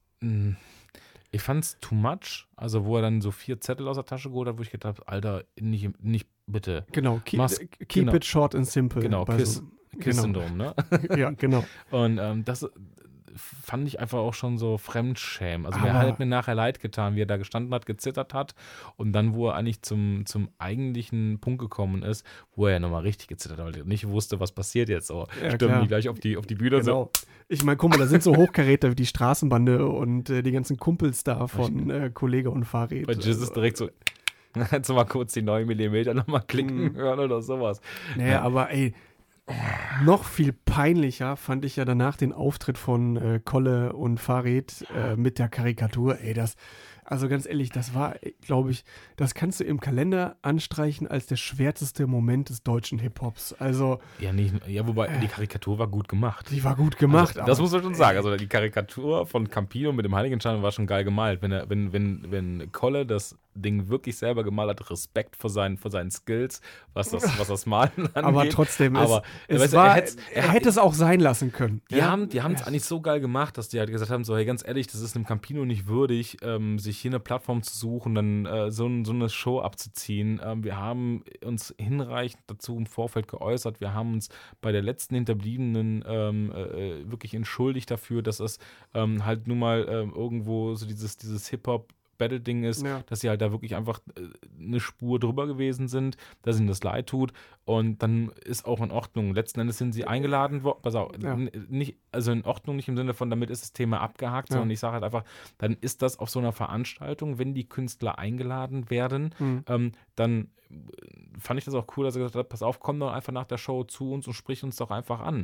too much, also wo er dann so 4 Zettel aus der Tasche geholt hat, wo ich gedacht habe, Alter, nicht bitte.
Genau, keep it short and simple.
Genau, Kiss-Syndrom, ne?
Ja, genau.
Und das fand ich einfach auch schon so Fremdschämen. Also er hat mir nachher leid getan, wie er da gestanden hat, gezittert hat und dann, wo er eigentlich zum eigentlichen Punkt gekommen ist, wo er nochmal richtig gezittert hat, weil er nicht wusste, was passiert jetzt. So, stürmen die gleich auf die Bühne.
Genau. So. Ich meine, guck mal, da sind so Hochkaräter wie die Straßenbande und die ganzen Kumpels da von Kollege und Fahrrad.
Bei Jizz ist direkt so, kannst du mal kurz die 9 mm nochmal klicken hören oder sowas.
Naja, aber ey, noch viel peinlicher fand ich ja danach den Auftritt von Kolle und Farid mit der Karikatur. Ey, also ganz ehrlich, das war, glaube ich, das kannst du im Kalender anstreichen als der schwärzeste Moment des deutschen Hip-Hops. Also
wobei die Karikatur war gut gemacht.
Die war gut gemacht.
Also, das muss man schon sagen. Also die Karikatur von Campino mit dem Heiligenschein war schon geil gemalt. Wenn Kolle das Ding wirklich selber gemalt hat, Respekt vor seinen Skills, was das Malen angeht.
Aber trotzdem,
er
hätte es auch sein lassen können.
Die haben es eigentlich so geil gemacht, dass die halt gesagt haben, so, hey, ganz ehrlich, das ist einem Campino nicht würdig, sich hier eine Plattform zu suchen, dann so eine Show abzuziehen. Wir haben uns hinreichend dazu im Vorfeld geäußert. Wir haben uns bei der letzten Hinterbliebenen wirklich entschuldigt dafür, dass es halt nun mal irgendwo so dieses Hip-Hop Battle-Ding ist, dass sie halt da wirklich einfach eine Spur drüber gewesen sind, dass ihnen das leid tut und dann ist auch in Ordnung. Letzten Endes sind sie eingeladen worden, pass auf, nicht, also in Ordnung nicht im Sinne von, damit ist das Thema abgehakt, sondern ich sage halt einfach, dann ist das auf so einer Veranstaltung, wenn die Künstler eingeladen werden, dann fand ich das auch cool, dass er gesagt hat, pass auf, komm doch einfach nach der Show zu uns und sprich uns doch einfach an.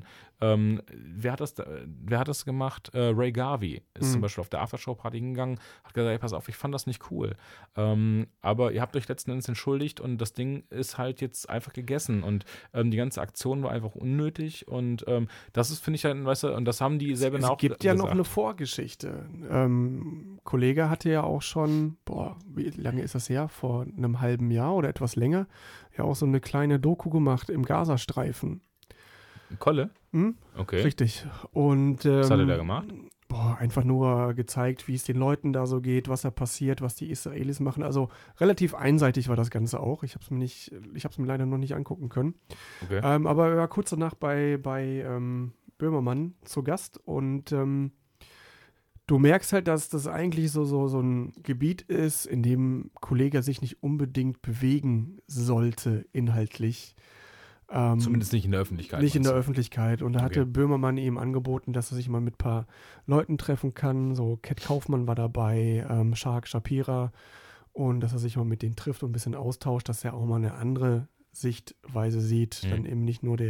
Wer hat das gemacht? Ray Garvey ist zum Beispiel auf der Aftershow-Party hingegangen, hat gesagt, ey, pass auf, ich fand das nicht cool. Aber ihr habt euch letzten Endes entschuldigt und das Ding ist halt jetzt einfach gegessen und die ganze Aktion war einfach unnötig und das ist, finde ich halt, weißt du, und das haben die selber auch gesagt. Es
gibt ja noch eine Vorgeschichte. Kollege hatte ja auch schon, wie lange ist das her? Vor einem halben Jahr oder etwas länger, ja auch so eine kleine Doku gemacht im Gazastreifen.
Kolle? Okay.
Richtig. Und
was hat er da gemacht?
Einfach nur gezeigt, wie es den Leuten da so geht, was da passiert, was die Israelis machen. Also relativ einseitig war das Ganze auch. Ich habe es mir leider noch nicht angucken können.
Okay.
Aber er war kurz danach bei Böhmermann zu Gast und du merkst halt, dass das eigentlich so ein Gebiet ist, in dem Kollege sich nicht unbedingt bewegen sollte, inhaltlich.
Zumindest nicht in der Öffentlichkeit.
Nicht in der Öffentlichkeit. Und da hatte Böhmermann ihm angeboten, dass er sich mal mit ein paar Leuten treffen kann. So Cat Kaufmann war dabei, Shark Shapira. Und dass er sich mal mit denen trifft und ein bisschen austauscht, dass er auch mal eine andere Sichtweise sieht. Dann eben nicht nur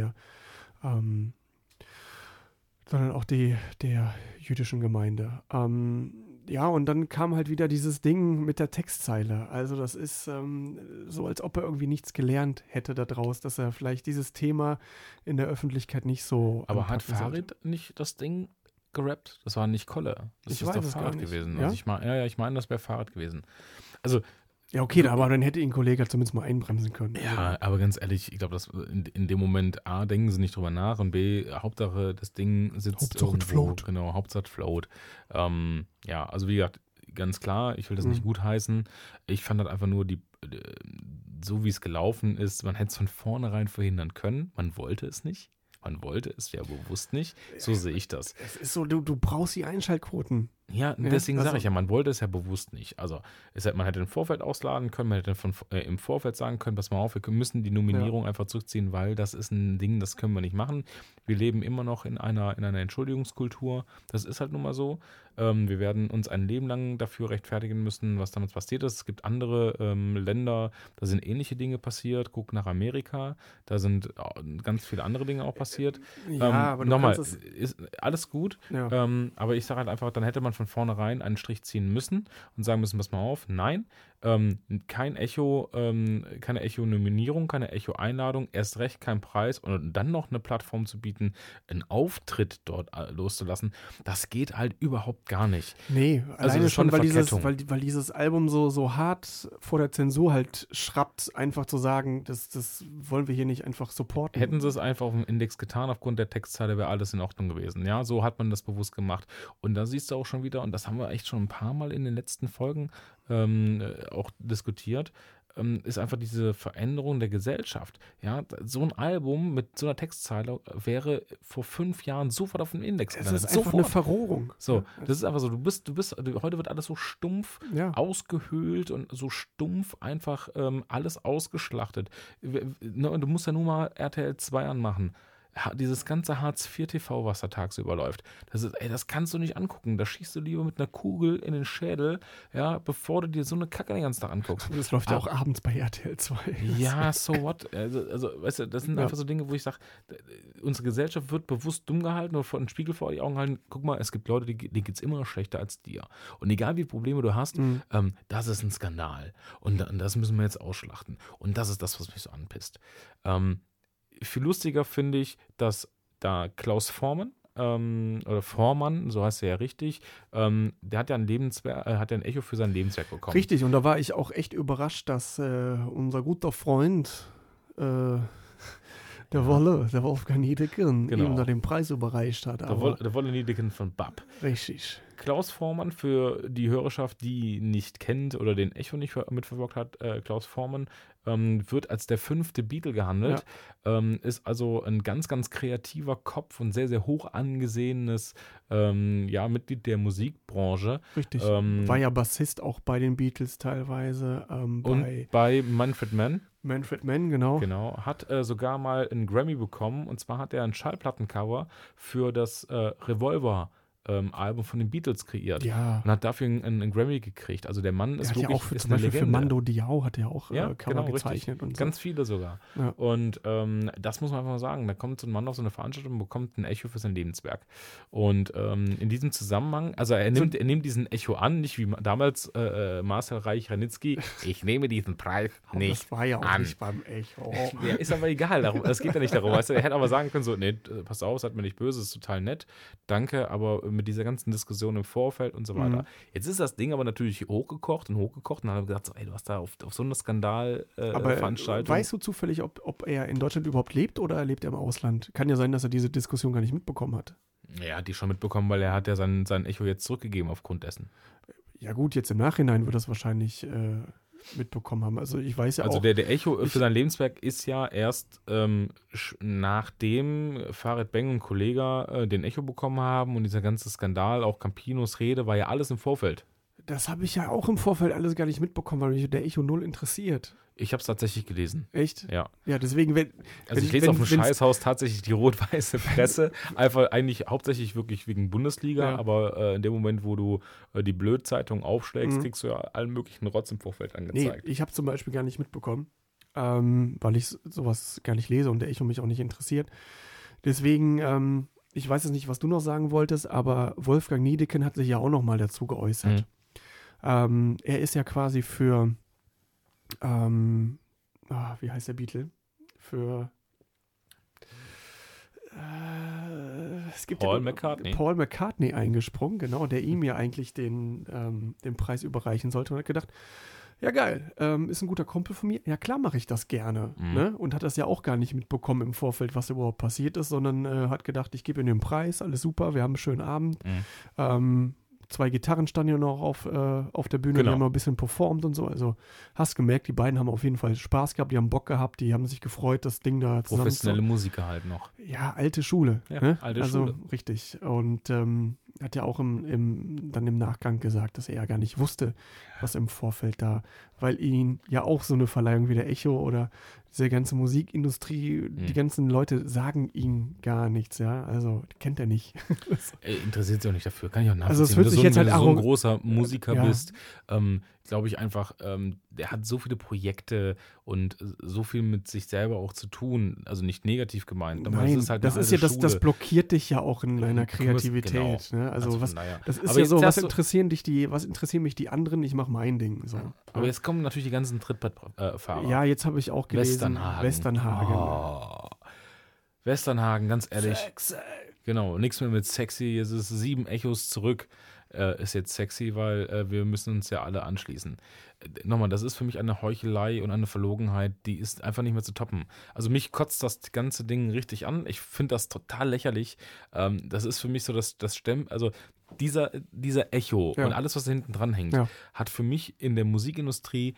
sondern auch der jüdischen Gemeinde. Und dann kam halt wieder dieses Ding mit der Textzeile. Also das ist so, als ob er irgendwie nichts gelernt hätte daraus, dass er vielleicht dieses Thema in der Öffentlichkeit nicht so.
Aber hat Farid nicht das Ding gerappt? Das war nicht Kolle. Das ist doch Farid gewesen.
Ja?
Also ich meine, das wäre Farid gewesen. Also
Ja, okay, aber dann hätte ihn ein Kollege zumindest mal einbremsen können.
Ja, aber ganz ehrlich, ich glaube, dass in dem Moment A, denken sie nicht drüber nach und B, Hauptsache das Ding sitzt
Hauptsache es
irgendwo.
float.
Genau, Hauptsache es float. Ja, also wie gesagt, ganz klar, ich will das nicht gutheißen. Ich fand das einfach nur so wie es gelaufen ist, man hätte es von vornherein verhindern können. Man wollte es nicht. Man wollte es ja bewusst nicht. So sehe ich das.
Es ist so, du brauchst die Einschaltquoten.
Ja, deswegen sage ich ja, man wollte es ja bewusst nicht. Also man hätte im Vorfeld ausladen können, man hätte im Vorfeld sagen können, pass mal auf, wir müssen die Nominierung einfach zurückziehen, weil das ist ein Ding, das können wir nicht machen. Wir leben immer noch in einer Entschuldigungskultur. Das ist halt nun mal so. Wir werden uns ein Leben lang dafür rechtfertigen müssen, was damals passiert ist. Es gibt andere Länder, da sind ähnliche Dinge passiert. Guck nach Amerika, da sind ganz viele andere Dinge auch passiert.
Ja, aber du
nochmal,
kannst
ist alles gut,
Ja.
aber ich sage halt einfach, dann hätte man von vornherein einen Strich ziehen müssen und sagen müssen, pass mal auf, nein, kein Echo, keine Echo-Nominierung, keine Echo-Einladung, erst recht kein Preis und dann noch eine Plattform zu bieten, einen Auftritt dort loszulassen, das geht halt überhaupt gar nicht.
Nee,
Also
alleine
das ist
schon,
eine
weil dieses Album so hart vor der Zensur halt schrappt, einfach zu sagen, das wollen wir hier nicht einfach supporten.
Hätten sie es einfach auf dem Index getan, aufgrund der Textzeile wäre alles in Ordnung gewesen. Ja, so hat man das bewusst gemacht. Und da siehst du auch schon wieder, und das haben wir echt schon ein paar Mal in den letzten Folgen auch diskutiert, ist einfach diese Veränderung der Gesellschaft. Ja, so ein Album mit so einer Textzeile wäre vor 5 Jahren sofort auf dem Index
Es
gelandet.
ist einfach eine Verrohung.
So, das ist einfach so, heute wird alles so stumpf
Ja.
ausgehöhlt und so stumpf einfach alles ausgeschlachtet. Du musst ja nur mal RTL 2 anmachen. Dieses ganze Hartz-IV-TV, was da tagsüber läuft, das kannst du nicht angucken. Da schießt du lieber mit einer Kugel in den Schädel, ja, bevor du dir so eine Kacke den ganzen Tag anguckst.
Das läuft ja auch abends bei RTL 2.
Ja, so what? Also weißt du, das sind einfach so Dinge, wo ich sage, unsere Gesellschaft wird bewusst dumm gehalten oder vor einen Spiegel vor die Augen halten. Guck mal, es gibt Leute, denen geht es immer noch schlechter als dir. Und egal wie Probleme du hast, das ist ein Skandal. Und das müssen wir jetzt ausschlachten. Und das ist das, was mich so anpisst. Viel lustiger finde ich, dass da Klaus Voormann, oder Vormann, so heißt er ja richtig, der hat ja ein Echo für sein Lebenswerk bekommen.
Richtig, und da war ich auch echt überrascht, dass unser guter Freund, der Wolfgang Niedecken, ihm da den Preis überreicht hat.
Der Wolle Niedecken von BAP.
Richtig.
Klaus Voormann, für die Hörerschaft, die ihn nicht kennt oder den Echo nicht mitverfolgt hat, Klaus Voormann wird als der 5. Beatle gehandelt, ist also ein ganz, ganz kreativer Kopf und sehr, sehr hoch angesehenes Mitglied der Musikbranche.
Richtig. War ja Bassist auch bei den Beatles teilweise.
Und bei Manfred Mann.
Manfred Mann, genau.
Genau, hat sogar mal einen Grammy bekommen, und zwar hat er ein Schallplattencover für das Revolver Album von den Beatles kreiert.
Ja.
Und hat dafür einen Grammy gekriegt. Also der Mann ist wirklich
ja auch für,
ist
zum
eine
Beispiel für
Legende.
Mando Diao hat er auch Cover
Genau,
gezeichnet.
richtig.
Und so.
Ganz viele sogar.
Ja.
Und das muss man einfach mal sagen. Da kommt so ein Mann auf so eine Veranstaltung und bekommt ein Echo für sein Lebenswerk. Und in diesem Zusammenhang, also er nimmt diesen Echo an, nicht wie damals Marcel Reich-Ranitzky, ich nehme diesen Preis nicht
Das war ja auch
an.
nicht beim Echo.
Ja, ist aber egal. Es geht ja nicht darum. Weißt du? Er hätte aber sagen können, so, nee, pass auf, seid mir nicht böse, ist total nett. Danke, aber mit dieser ganzen Diskussion im Vorfeld und so weiter. Jetzt ist das Ding aber natürlich hochgekocht und dann haben wir gesagt, so, ey, du hast da auf so eine Skandalveranstaltung.
Weißt du zufällig, ob er in Deutschland überhaupt lebt oder lebt er im Ausland? Kann ja sein, dass er diese Diskussion gar nicht mitbekommen hat.
Er hat die schon mitbekommen, weil er hat ja sein Echo jetzt zurückgegeben aufgrund dessen.
Ja gut, jetzt im Nachhinein wird das wahrscheinlich mitbekommen haben. Also ich weiß ja
also
auch.
Der Echo für sein Lebenswerk ist ja erst nachdem Farid Bang und Kollega den Echo bekommen haben und dieser ganze Skandal, auch Campinos Rede, war ja alles im Vorfeld.
Das habe ich ja auch im Vorfeld alles gar nicht mitbekommen, weil mich der Echo null interessiert.
Ich habe es tatsächlich gelesen.
Echt?
Ja.
Ja, deswegen,
Ich lese auf dem Scheißhaus tatsächlich die rot-weiße Presse. Einfach eigentlich hauptsächlich wirklich wegen Bundesliga, aber in dem Moment, wo du die Blöd-Zeitung aufschlägst, kriegst du ja allen möglichen Rotz im Vorfeld angezeigt.
Nee, ich habe zum Beispiel gar nicht mitbekommen, weil ich sowas gar nicht lese und der Echo mich auch nicht interessiert. Deswegen, ich weiß jetzt nicht, was du noch sagen wolltest, aber Wolfgang Niedecken hat sich ja auch noch mal dazu geäußert. Er ist ja quasi für wie heißt der Beatle? Für es gibt
Paul McCartney.
Paul McCartney eingesprungen, genau, der ihm ja eigentlich den Preis überreichen sollte und hat gedacht, Ja, geil. Ist ein guter Kumpel von mir. Ja, klar mache ich das gerne. Ne? Und hat das ja auch gar nicht mitbekommen im Vorfeld, was überhaupt passiert ist, sondern hat gedacht, ich gebe ihm den Preis, alles super, wir haben einen schönen Abend. 2 Gitarren standen ja noch auf der Bühne,
Genau.
die haben noch ein bisschen performt und so. Also hast gemerkt, die beiden haben auf jeden Fall Spaß gehabt, die haben Bock gehabt, die haben sich gefreut, das Ding da zusammen
Professionelle Musiker halt noch.
Ja, alte Schule.
Ja,
ne?
alte
also,
Schule.
Richtig. Und hat ja auch dann im Nachgang gesagt, dass er ja gar nicht wusste, was im Vorfeld da, weil ihn ja auch so eine Verleihung wie der Echo oder diese ganze Musikindustrie, die ganzen Leute sagen ihm gar nichts, ja. Also kennt er nicht.
Interessiert sich auch nicht dafür, kann ich auch nachvollziehen.
Also es wird sich jetzt
wenn
halt
du so ein
auch-
großer Musiker
Ja.
bist, glaube ich einfach, der hat so viele Projekte und so viel mit sich selber auch zu tun. Also nicht negativ gemeint, aber
Nein,
es ist halt
das
eine
ist
alte
ja, das
Schule.
blockiert dich ja auch in deiner
Du musst-
Kreativität.
genau.
Ne? Also
Also
was,
von daher.
das ist
Aber
ja
jetzt
so, was
hast du-
interessieren mich die anderen, ich mache mein Ding. So.
Aber jetzt kommen natürlich die ganzen Trittbrettfahrer.
Ja, jetzt habe ich auch gelesen, Westernhagen.
Oh. Westernhagen, ganz ehrlich. Genau, nichts mehr mit sexy. Es ist 7 Echos zurück. Ist jetzt sexy, weil wir müssen uns ja alle anschließen. Nochmal, das ist für mich eine Heuchelei und eine Verlogenheit, die ist einfach nicht mehr zu toppen. Also mich kotzt das ganze Ding richtig an. Ich finde das total lächerlich. Das ist für mich so das also dieser Echo
Ja.
und alles, was da hinten dran hängt,
Ja.
hat für mich in der Musikindustrie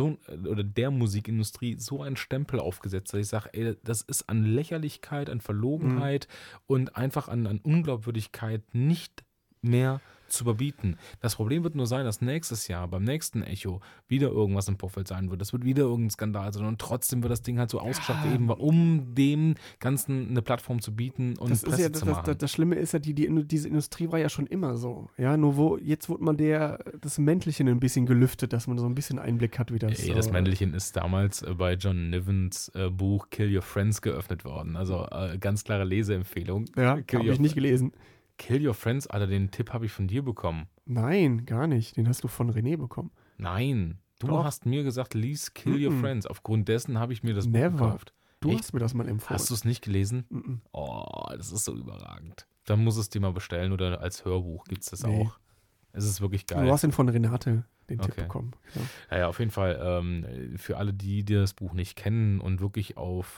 der Musikindustrie so einen Stempel aufgesetzt, dass ich sage, ey, das ist an Lächerlichkeit, an Verlogenheit und einfach an Unglaubwürdigkeit nicht mehr zu überbieten. Das Problem wird nur sein, dass nächstes Jahr beim nächsten Echo wieder irgendwas im Vorfeld sein wird. Das wird wieder irgendein Skandal sein und trotzdem wird das Ding halt so ausgestattet, eben um dem Ganzen eine Plattform zu bieten und
Das ist
Presse
ja,
zu machen.
das Schlimme ist ja, diese Industrie war ja schon immer so. Ja, nur jetzt wurde mal das Männlichen ein bisschen gelüftet, dass man so ein bisschen Einblick hat, wie das
Das Männlichen ist damals bei John Nivens Buch Kill Your Friends geöffnet worden. Also ganz klare Leseempfehlung.
Ja,
Kill
habe
Your
ich nicht gelesen.
Kill Your Friends, Alter, den Tipp habe ich von dir bekommen.
Nein, gar nicht. Den hast du von René bekommen.
Nein, du
Doch.
hast mir gesagt, lies Kill Your
Mm-mm.
Friends. Aufgrund dessen habe ich mir das
Never.
Buch gekauft.
Du
Echt?
hast mir das mal empfohlen.
Hast du es nicht gelesen?
Mm-mm.
Oh, das ist so überragend. Dann muss es dir mal bestellen oder als Hörbuch gibt es das
Nee.
auch. Es ist wirklich geil.
Du hast den von Renate, den Tipp
Okay.
bekommen. Ja.
Naja, auf jeden Fall für alle, die das Buch nicht kennen und wirklich auf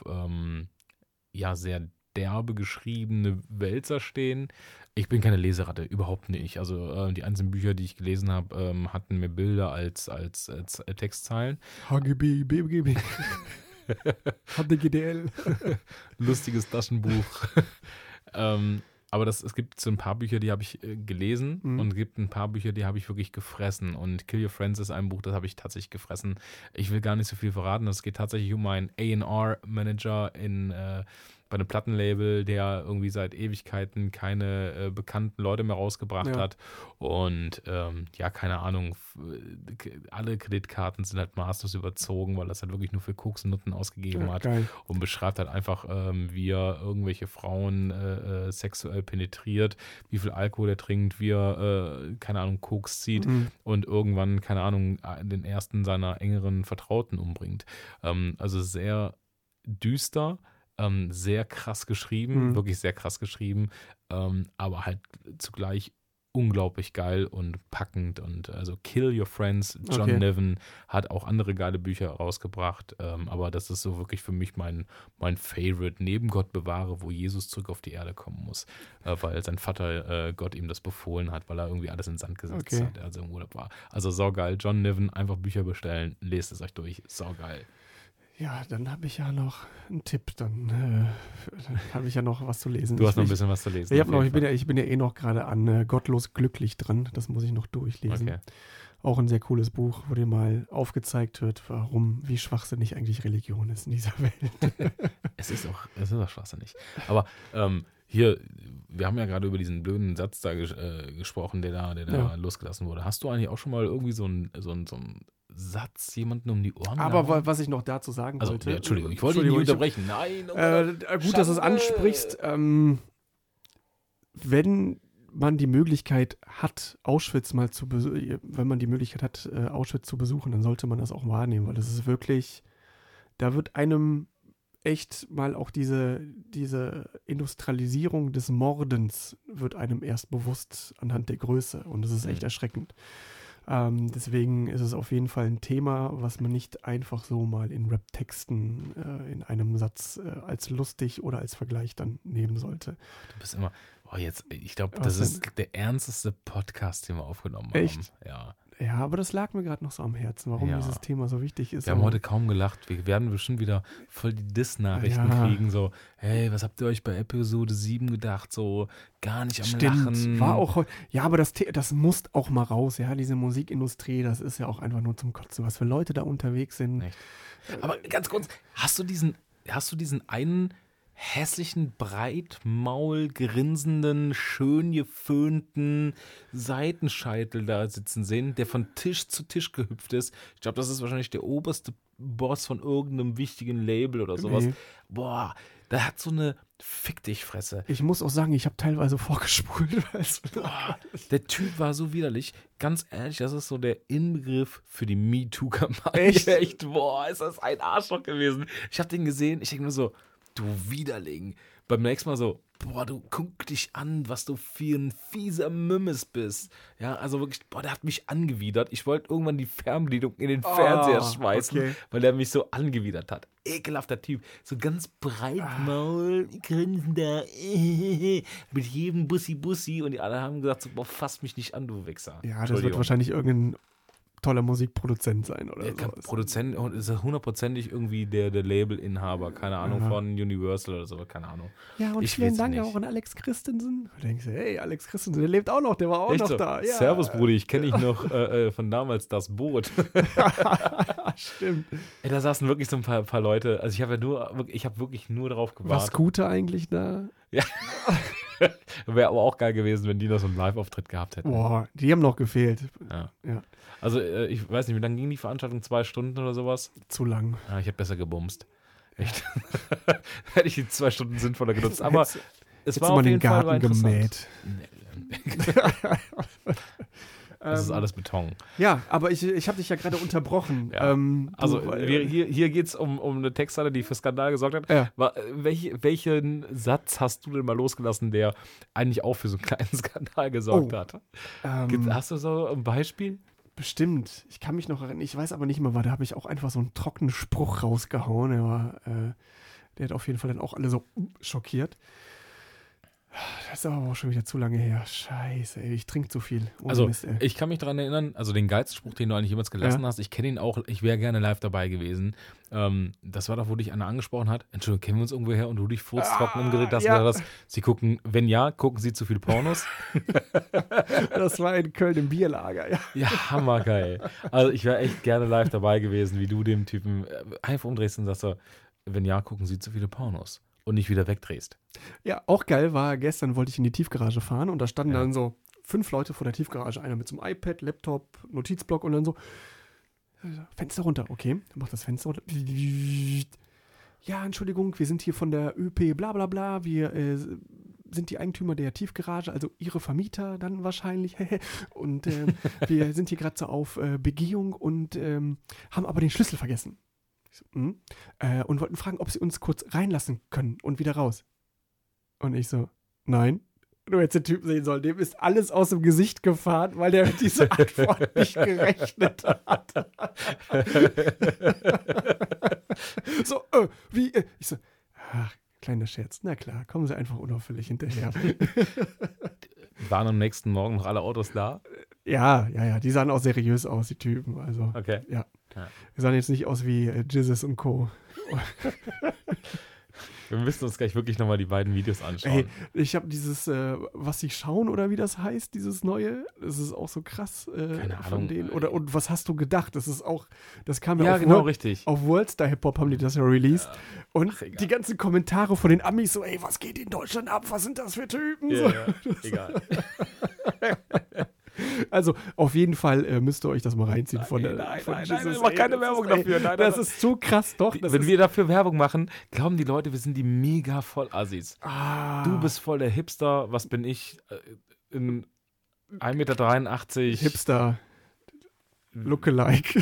sehr derbe geschriebene Wälzer stehen. Ich bin keine Leseratte, überhaupt nicht. Also die einzelnen Bücher, die ich gelesen habe, hatten mir Bilder als Textzeilen.
HGB, BGB. HDGDL.
Lustiges Taschenbuch. Aber es gibt so ein paar Bücher, die habe ich gelesen und es gibt ein paar Bücher, die habe ich wirklich gefressen. Und Kill Your Friends ist ein Buch, das habe ich tatsächlich gefressen. Ich will gar nicht so viel verraten. Es geht tatsächlich um einen A&R-Manager bei einem Plattenlabel, der irgendwie seit Ewigkeiten keine bekannten Leute mehr rausgebracht
Ja.
hat. Und keine Ahnung, alle Kreditkarten sind halt maßlos überzogen, weil das halt wirklich nur für Koks und Nutten ausgegeben
Ja,
hat.
geil.
Und beschreibt halt einfach, wie er irgendwelche Frauen sexuell penetriert, wie viel Alkohol er trinkt, wie er, keine Ahnung, Koks zieht und irgendwann, keine Ahnung, den ersten seiner engeren Vertrauten umbringt. Also sehr düster, sehr krass geschrieben, wirklich sehr krass geschrieben, aber halt zugleich unglaublich geil und packend und also Kill Your Friends, John
Okay.
Niven hat auch andere geile Bücher rausgebracht, aber das ist so wirklich für mich mein Favorite, neben Gott bewahre, wo Jesus zurück auf die Erde kommen muss, weil sein Vater Gott ihm das befohlen hat, weil er irgendwie alles in den Sand gesetzt
Okay.
hat, also im Urlaub war. Also saugeil, John Niven, einfach Bücher bestellen, lest es euch durch, saugeil.
Ja, dann habe ich ja noch einen Tipp. Dann habe ich ja noch was zu lesen.
Du hast noch ein bisschen was zu lesen.
Ich,
auf
hab noch,
jeden
ich bin ja eh noch gerade an Gottlos glücklich dran. Das muss ich noch durchlesen.
Okay.
Auch ein sehr cooles Buch, wo dir mal aufgezeigt wird, wie schwachsinnig eigentlich Religion ist in dieser Welt.
Es ist auch schwachsinnig. Aber hier, wir haben ja gerade über diesen blöden Satz da gesprochen, der da losgelassen wurde. Hast du eigentlich auch schon mal irgendwie so einen Satz jemanden um die Ohren
Aber
gehauen?
was ich noch dazu sagen
Also,
wollte.
ja, Entschuldigung, ich wollte dich nicht unterbrechen. Nein,
Gut, dass du es ansprichst. Wenn man die Möglichkeit hat, Auschwitz mal zu Auschwitz zu besuchen, dann sollte man das auch wahrnehmen, weil das ist wirklich, da wird einem echt mal auch diese Industrialisierung des Mordens wird einem erst bewusst anhand der Größe und das ist echt erschreckend. Deswegen ist es auf jeden Fall ein Thema, was man nicht einfach so mal in Rap-Texten in einem Satz als lustig oder als Vergleich dann nehmen sollte.
Du bist immer, ich glaube,
Was
das ist der ernsteste Podcast, den wir aufgenommen haben.
Echt?
Ja.
Ja, aber das lag mir gerade noch so am Herzen, warum
Ja.
dieses Thema so wichtig ist.
Wir haben
Aber-
heute kaum gelacht. Wir werden bestimmt wieder voll die Diss-Nachrichten
Ja.
kriegen. So, hey, was habt ihr euch bei Episode 7 gedacht? So, gar nicht am
Stimmt,
Lachen.
war auch heute. Ja, aber das muss auch mal raus, ja. Diese Musikindustrie, das ist ja auch einfach nur zum Kotzen, was für Leute da unterwegs sind.
Echt? Aber ganz kurz, hast du diesen einen hässlichen, breitmaul grinsenden, schön geföhnten Seitenscheitel da sitzen sehen, der von Tisch zu Tisch gehüpft ist? Ich glaube, das ist wahrscheinlich der oberste Boss von irgendeinem wichtigen Label oder sowas.
Nee.
Boah, der hat so eine Fick dich Fresse.
Ich muss auch sagen, ich habe teilweise vorgespult. Weil es-
Boah, der Typ war so widerlich. Ganz ehrlich, das ist so der Inbegriff für die MeToo-Kampagne.
Echt?
Echt, boah, ist das ein Arschloch gewesen. Ich habe den gesehen, ich denke nur so, du Widerling. Beim nächsten Mal so, boah, du guck dich an, was du für ein fieser Mümmes bist. Ja, also wirklich, boah, der hat mich angewidert. Ich wollte irgendwann die Fernbedienung in den Fernseher schmeißen,
okay.
weil der mich so angewidert hat. Ekelhafter Typ. So ganz breitmaul, grinsender, mit jedem Bussi. Und die alle haben gesagt, so, boah, fass mich nicht an, du Wichser.
Ja, das wird
Entschuldigung.
wahrscheinlich irgendein toller Musikproduzent sein oder so.
Produzent und ist hundertprozentig irgendwie der Labelinhaber, keine Ahnung,
Aha.
von Universal oder so, keine Ahnung.
Ja, und
Ich
vielen
will's
Dank
nicht.
auch an Alex Christensen. Du denkst, hey, Alex Christensen, der lebt auch noch, der war auch
Echt
noch
so?
da. Ja.
Servus, Brudi, ich kenne dich noch von damals, das Boot.
Stimmt.
Ey, da saßen wirklich so ein paar Leute, also ich habe wirklich nur darauf
Was
gewartet.
Gute eigentlich da?
Wäre aber auch geil gewesen, wenn die noch so einen Live-Auftritt gehabt hätten.
Boah, die haben noch gefehlt.
Ja.
Ja.
Also ich weiß nicht, wie lange ging die Veranstaltung? 2 Stunden oder sowas?
Zu lang.
Ja, ich hätte besser gebumst. Echt. Hätte ich die 2 Stunden sinnvoller genutzt. Aber
Hättest-
es
Hättest
war
du mal
auf
den
jeden Fall
Garten
interessant.
gemäht.
Das ist alles Beton.
Ja, aber ich habe dich ja gerade unterbrochen.
Ja. Also
du-
hier geht es um eine Textzeile, die für Skandal gesorgt hat.
Ja.
Welchen Satz hast du denn mal losgelassen, der eigentlich auch für so einen kleinen Skandal gesorgt
Oh.
hat?
ähm,
Hast du so ein Beispiel?
Bestimmt. Ich kann mich noch erinnern. Ich weiß aber nicht mehr, weil da habe ich auch einfach so einen trockenen Spruch rausgehauen. Der hat auf jeden Fall dann auch alle so schockiert. Das ist aber auch schon wieder zu lange her. Scheiße, ey, ich trinke zu viel. Ohne
Also,
Mist, ey.
ich kann mich daran erinnern, also den geilsten Spruch, den du eigentlich jemals gelassen hast, ich kenne ihn auch, ich wäre gerne live dabei gewesen. Das war doch, wo dich einer angesprochen hat. Entschuldigung, kennen wir uns irgendwo her und du dich furztrocken umgedreht hast
ja.
und gesagt hast, sie gucken, wenn ja, gucken sie zu viele Pornos.
Das war in Köln im Bierlager, ja.
Ja, hammergeil. Also ich wäre echt gerne live dabei gewesen, wie du dem Typen einfach umdrehst und sagst so, wenn ja, gucken sie zu viele Pornos. Und nicht wieder wegdrehst.
Ja, auch geil war, gestern wollte ich in die Tiefgarage fahren und da standen
Ja.
dann so 5 Leute vor der Tiefgarage. Einer mit so einem iPad, Laptop, Notizblock und dann so, Fenster runter, okay, dann macht das Fenster runter. Ja, Entschuldigung, wir sind hier von der ÖP bla bla bla, wir sind die Eigentümer der Tiefgarage, also ihre Vermieter dann wahrscheinlich. Und wir sind hier gerade so auf Begehung und haben aber den Schlüssel vergessen. Ich so, und wollten fragen, ob sie uns kurz reinlassen können und wieder raus. Und ich so, nein. Du hättest den Typen sehen sollen, dem ist alles aus dem Gesicht gefahren, weil der mit dieser Antwort nicht gerechnet hat. So, wie? Ich so, ach, kleiner Scherz. Na klar, kommen Sie einfach unauffällig hinterher.
Waren am nächsten Morgen noch alle Autos da?
Ja, die sahen auch seriös aus, die Typen. Also,
Okay.
ja.
Ja.
Die sahen jetzt nicht aus wie Jizzes und Co.
Wir müssen uns gleich wirklich nochmal die beiden Videos anschauen.
Ey, ich habe dieses, was sie schauen oder wie das heißt, dieses neue, das ist auch so krass
Keine
von
Ahnung.
denen. Und was hast du gedacht? Das ist auch, das kam ja,
Ja,
auf,
genau, richtig.
auf Worldstar Hip Hop haben die das ja released. Und
Ach, egal.
die ganzen Kommentare von den Amis so, ey, was geht in Deutschland ab? Was sind das für Typen?
Ja,
So.
ja, egal.
Also auf jeden Fall müsst ihr euch das mal reinziehen von
Nein,
der
nein,
von
nein,
Jesus,
nein, mach
ey,
keine
das
Werbung
ist, ey,
dafür, nein,
das
nein.
ist zu krass, doch. Das
Wenn
ist,
wir dafür Werbung machen, glauben die Leute, wir sind die mega voll Assis. Du bist voll der Hipster, was bin ich? In 1,83 Meter.
Hipster. Lookalike.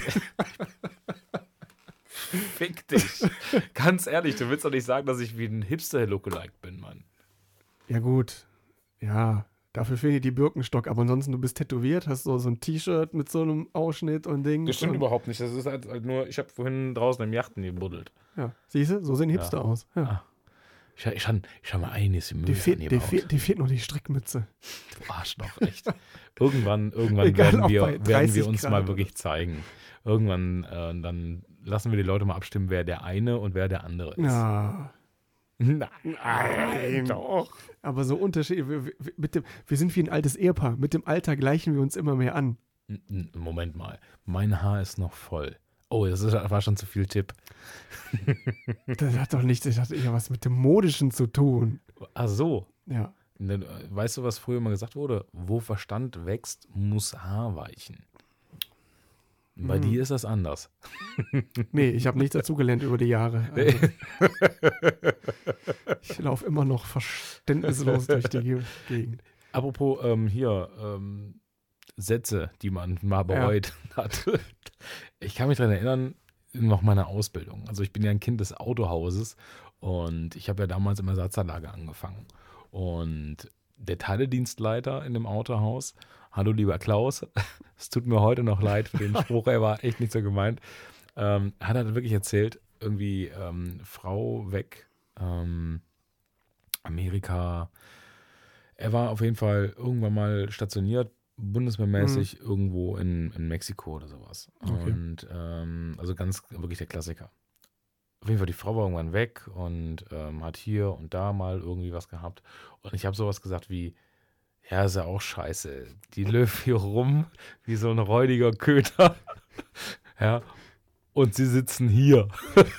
Fick dich. Ganz ehrlich, du willst doch nicht sagen, dass ich wie ein Hipster-Lookalike bin, Mann.
Ja gut, ja, Dafür fehlen dir die Birkenstock, aber ansonsten, du bist tätowiert, hast so ein T-Shirt mit so einem Ausschnitt und Ding.
Das stimmt
und,
überhaupt nicht. Das ist halt nur, ich habe vorhin draußen im Yachten gebuddelt.
Ja, siehst du, so sehen Hipster aus. Ja.
Ah. Ich habe mal einiges im Müll
Die fehlt noch die Strickmütze.
Du Arschloch, echt. Irgendwann
Egal,
werden
auch
wir,
bei
werden
30
wir uns
Grad
mal
oder
wirklich zeigen. Irgendwann, dann lassen wir die Leute mal abstimmen, wer der eine und wer der andere ist.
Ja.
Nein, doch.
Aber so Unterschied. Wir sind wie ein altes Ehepaar. Mit dem Alter gleichen wir uns immer mehr an.
Moment mal. Mein Haar ist noch voll. Oh, war schon zu viel Tipp.
Das hat eher was mit dem Modischen zu tun.
Ach so.
Ja.
Weißt du, was früher immer gesagt wurde? Wo Verstand wächst, muss Haar weichen. Bei dir ist das anders.
Nee, ich habe nichts dazugelernt über die Jahre. Also, ich laufe immer noch verständnislos durch die Gegend.
Apropos Sätze, die man mal bereut hat. Ich kann mich daran erinnern, noch meine Ausbildung. Also ich bin ja ein Kind des Autohauses und ich habe ja damals im Ersatzanlage angefangen. Und der Teiledienstleiter in dem Autohaus, hallo lieber Klaus, es tut mir heute noch leid für den Spruch, er war echt nicht so gemeint, hat halt wirklich erzählt, irgendwie Frau weg, Amerika. Er war auf jeden Fall irgendwann mal stationiert, bundeswehrmäßig irgendwo in Mexiko oder sowas.
Okay.
Und also ganz wirklich der Klassiker. Auf jeden Fall, die Frau war irgendwann weg und hat hier und da mal irgendwie was gehabt. Und ich habe sowas gesagt wie, ja, ist ja auch scheiße. Die läuft hier rum wie so ein räudiger Köter. Ja. Und sie sitzen hier.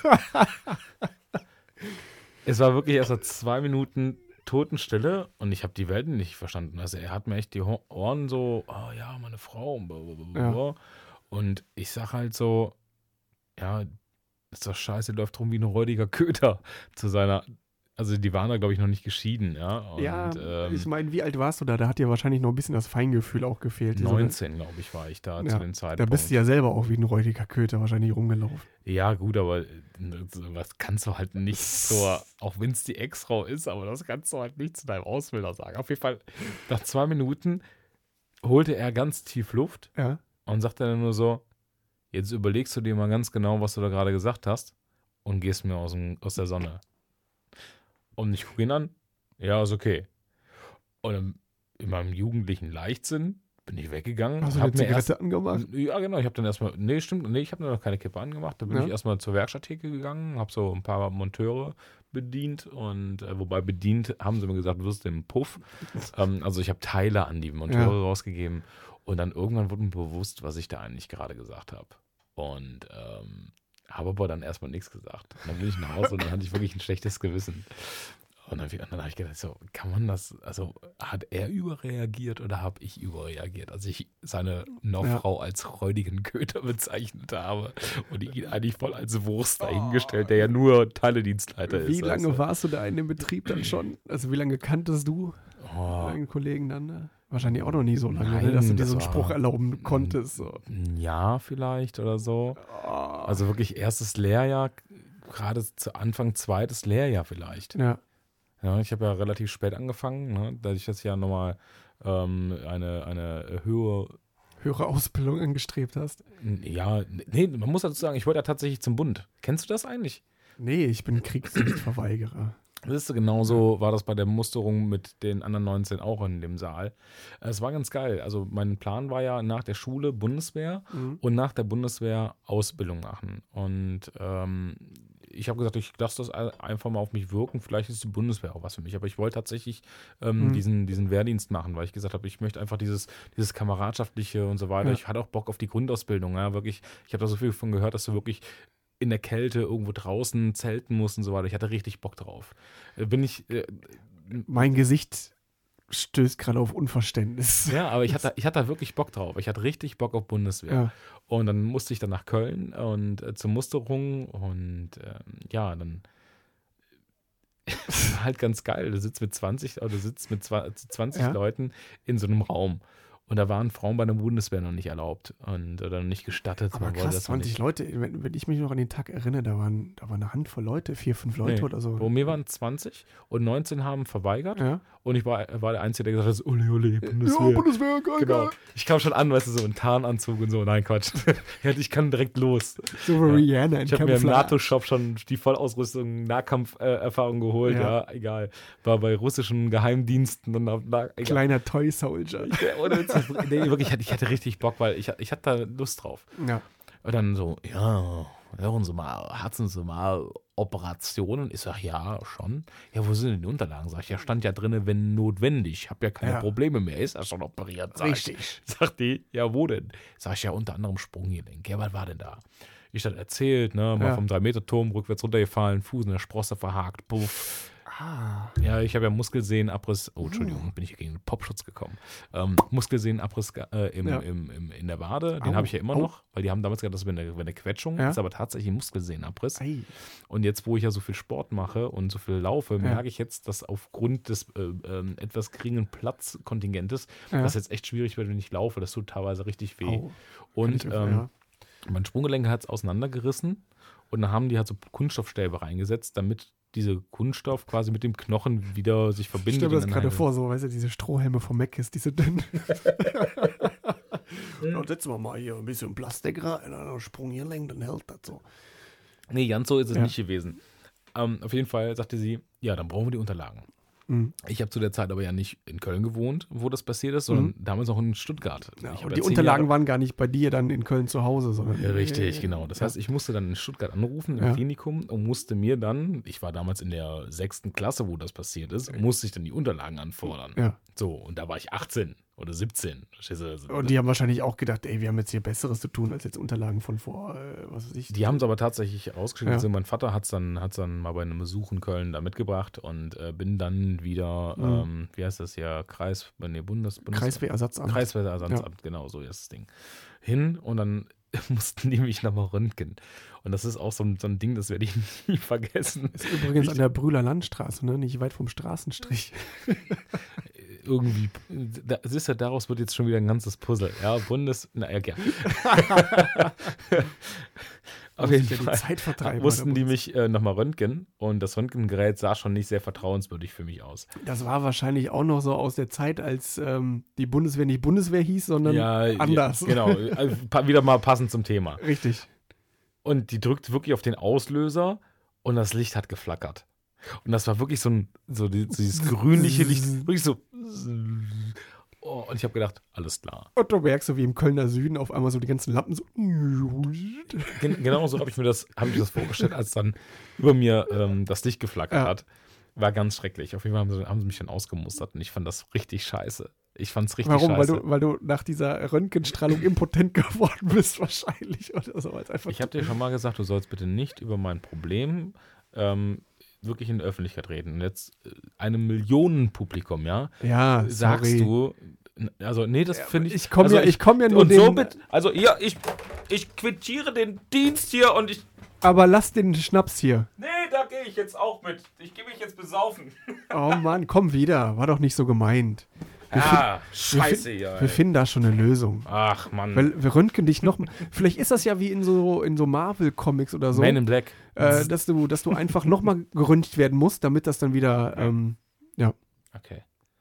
Es war wirklich erst so 2 Minuten Totenstille und ich habe die Welt nicht verstanden. Also er hat mir echt die Ohren so, oh ja, meine Frau.
Ja.
Und ich sag halt so, ja, ist doch scheiße, läuft rum wie ein räudiger Köter zu seiner, also die waren da, glaube ich, noch nicht geschieden, ja. Und,
ja, ich meine, wie alt warst du da? Da hat dir wahrscheinlich noch ein bisschen das Feingefühl auch gefehlt.
19, glaube ich, war ich da zu dem Zeitpunkt.
Da bist du ja selber auch wie ein räudiger Köter wahrscheinlich rumgelaufen.
Ja, gut, aber was kannst du halt nicht so, auch wenn es die Ex-Frau ist, aber das kannst du halt nicht zu deinem Ausbilder sagen. Auf jeden Fall, nach 2 Minuten holte er ganz tief Luft und sagte dann nur so, jetzt überlegst du dir mal ganz genau, was du da gerade gesagt hast und gehst mir aus der Sonne. Und ich gucke ihn an, ja, ist okay. Und in meinem jugendlichen Leichtsinn bin ich weggegangen.
Hast du eine Zigarette angemacht?
Ja, genau. Ich habe dann erstmal, ich habe noch keine Kippe angemacht. Da bin ich erstmal zur Werkstatttheke gegangen, habe so ein paar Monteure bedient und wobei bedient, haben sie mir gesagt, wirst du im Puff. Also ich habe Teile an die Monteure rausgegeben und dann irgendwann wurde mir bewusst, was ich da eigentlich gerade gesagt habe. Und habe aber dann erstmal nichts gesagt. Und dann bin ich nach Hause und dann hatte ich wirklich ein schlechtes Gewissen. Und dann habe ich gedacht, so, kann man das, also hat er überreagiert oder habe ich überreagiert, als ich seine Frau als räudigen Köter bezeichnet habe und ihn eigentlich voll als Wurst dahingestellt, der ja nur Teiledienstleiter ist.
Wie lange warst du da in dem Betrieb dann schon? Also wie lange kanntest du deinen Kollegen dann? Wahrscheinlich auch noch nie so lange,
Nein,
dass du dir so einen Spruch erlauben konntest. So.
Ein Jahr vielleicht oder so. Also wirklich erstes Lehrjahr, gerade zu Anfang zweites Lehrjahr vielleicht.
Ja.
Ja, ich habe ja relativ spät angefangen, ne, da ich das ja nochmal eine
höhere Ausbildung angestrebt hast.
Ja, nee, man muss dazu sagen, ich wollte ja tatsächlich zum Bund. Kennst du das eigentlich?
Nee, ich bin Kriegsdienstverweigerer.
Das ist genauso, war das bei der Musterung mit den anderen 19 auch in dem Saal. Es war ganz geil. Also mein Plan war ja nach der Schule Bundeswehr und nach der Bundeswehr Ausbildung machen. Und ich habe gesagt, ich lasse das einfach mal auf mich wirken. Vielleicht ist die Bundeswehr auch was für mich. Aber ich wollte tatsächlich diesen Wehrdienst machen, weil ich gesagt habe, ich möchte einfach dieses Kameradschaftliche und so weiter. Ja. Ich hatte auch Bock auf die Grundausbildung. Ja, wirklich. Ich habe da so viel von gehört, dass du wirklich in der Kälte irgendwo draußen zelten musst und so weiter. Ich hatte richtig Bock drauf.
Mein Gesicht stößt gerade auf Unverständnis.
Ja, aber ich hatte da wirklich Bock drauf. Ich hatte richtig Bock auf Bundeswehr. Ja. Und dann musste ich dann nach Köln und zur Musterung und dann halt ganz geil. Du sitzt mit 20 Leuten in so einem Raum. Und da waren Frauen bei der Bundeswehr noch nicht erlaubt und oder nicht gestattet.
Aber
Man wollte
krass,
das noch
20
nicht.
Leute, wenn ich mich noch an den Tag erinnere, da war eine Handvoll Leute, 4, 5 Leute
Nee,
oder so.
Bei mir waren 20 und 19 haben verweigert.
Ja.
Und ich war der Einzige, der gesagt hat, ole, ole, Bundeswehr.
Bundeswehr, geil,
Genau. Ich kam schon an, weißt du, so in Tarnanzug und so. Nein, Quatsch. Ich kann direkt los.
So wie Rihanna in
Ich habe mir im
Camouflage.
NATO-Shop schon die Vollausrüstung, Nahkampferfahrung geholt.
Ja.
Ja, egal. War bei russischen Geheimdiensten und egal.
Kleiner Toy Soldier.
Ohne Witz, nee, wirklich, ich hatte richtig Bock, weil ich hatte da Lust drauf.
Ja.
Und dann so, ja, hören Sie mal, hatten Sie mal Operationen? Ich sag, ja, schon. Ja, wo sind denn die Unterlagen? Sag ich, ja, stand ja drin, wenn notwendig. Ich habe ja keine
Ja.
Probleme mehr. Ist ja schon operiert. Sag ich.
Richtig.
Sagt die, ja, wo denn? Sag ich, ja, unter anderem Sprunggelenk. Ja, was war denn da? Ich dann erzählt, ne, mal
Ja.
vom 3-Meter-Turm rückwärts runtergefallen, Fuß in der Sprosse verhakt, puff.
Ah.
Ja, ich habe ja Muskelsehnenabriss, Entschuldigung, bin ich hier gegen den Popschutz gekommen. Muskelsehnenabriss
Ja.
in der Wade, den
Au.
habe ich ja immer
Au.
noch, weil die haben damals gesagt, das wäre eine Quetschung,
Ja.
ist aber tatsächlich ein Muskelsehnenabriss.
Ei.
Und jetzt, wo ich ja so viel Sport mache und so viel laufe,
Ja.
merke ich jetzt, dass aufgrund des etwas geringen Platzkontingentes
Ja.
das jetzt echt schwierig wird, wenn ich laufe. Das tut teilweise richtig weh.
Au.
Und
Ja.
mein Sprunggelenk hat es auseinandergerissen und dann haben die halt so Kunststoffstäbe reingesetzt, damit diese Kunststoff quasi mit dem Knochen wieder sich
Ich
verbindet.
stelle mir
und
das
dann
gerade
halt-
vor, so, weißt du, diese Strohhelme vom Mc's, diese dünnen. Dann setzen wir mal hier ein bisschen Plastik rein, dann Sprunggelenk, dann hält das so.
Nee, ganz so ist es
Ja.
nicht gewesen. Auf jeden Fall sagte sie, ja, dann brauchen wir die Unterlagen.
Mhm.
Ich habe zu der Zeit aber ja nicht in Köln gewohnt, wo das passiert ist, sondern damals auch in Stuttgart.
Ja,
Ich hab
und
ja
die
10
Unterlagen
Jahre-
waren gar nicht bei dir dann in Köln zu Hause, sondern.
Ja, richtig, genau. Das
Ja.
heißt, ich musste dann in Stuttgart anrufen, im
Ja.
Klinikum, und musste mir dann, ich war damals in der 6. Klasse, wo das passiert ist, musste ich dann die Unterlagen anfordern.
Ja.
So, und da war ich 18 oder 17. Verstehst du? Also,
Und die haben wahrscheinlich auch gedacht, ey, wir haben jetzt hier Besseres zu tun, als jetzt Unterlagen von vor, was weiß ich.
die haben es aber tatsächlich rausgeschickt.
Ja.
Also mein Vater hat es dann mal bei einem Besuch in Köln da mitgebracht und bin dann wieder, wie heißt das hier,
Kreiswehrersatzamt.
Kreiswehrersatzamt, genau, so ist das Ding. Hin und dann mussten die mich nochmal röntgen. Und das ist auch so ein Ding, das werde ich nie vergessen.
Ist übrigens an der Brühler Landstraße, ne? Nicht weit vom Straßenstrich.
Irgendwie, siehst du, daraus wird jetzt schon wieder ein ganzes Puzzle. Ja, na ja, gerne. Auf jeden
Muss ich ja die
Fall
Zeit vertreiben,
mussten
oder?
die mich nochmal röntgen und das Röntgengerät sah schon nicht sehr vertrauenswürdig für mich aus.
Das war wahrscheinlich auch noch so aus der Zeit, als die Bundeswehr nicht Bundeswehr hieß, sondern anders.
Ja, genau, wieder mal passend zum Thema.
Richtig.
Und die drückt wirklich auf den Auslöser und das Licht hat geflackert. Und das war wirklich dieses grünliche Licht, wirklich so. Oh, und ich habe gedacht, alles klar.
Und du merkst so wie im Kölner Süden auf einmal so die ganzen Lampen so.
Genau so habe ich mir das vorgestellt, als dann über mir das Licht geflackert
Ja.
hat. War ganz schrecklich. Auf jeden Fall haben sie mich dann ausgemustert und ich fand das richtig scheiße. Ich fand es richtig
Warum?
scheiße.
Weil du nach dieser Röntgenstrahlung impotent geworden bist, wahrscheinlich. Oder so, als einfach
Ich habe dir schon mal gesagt, du sollst bitte nicht über mein Problem wirklich in der Öffentlichkeit reden. Und jetzt einem Millionenpublikum, ja,
ja,
sagst
sorry.
du, also nee, das finde ich.
Ich komme ja nur
und
den.
somit, also ja, ich quittiere den Dienst hier und ich.
Aber lass den Schnaps hier.
Nee, da gehe ich jetzt auch mit. Ich gehe mich jetzt besaufen.
Oh Mann, komm wieder. War doch nicht so gemeint.
Scheiße, ja.
Wir finden da schon eine Lösung.
Ach, Mann.
Weil wir röntgen dich noch. Vielleicht ist das ja wie in so Marvel-Comics oder so.
Man in Black.
Dass du einfach nochmal geröntgt werden musst, damit das dann wieder.
Okay.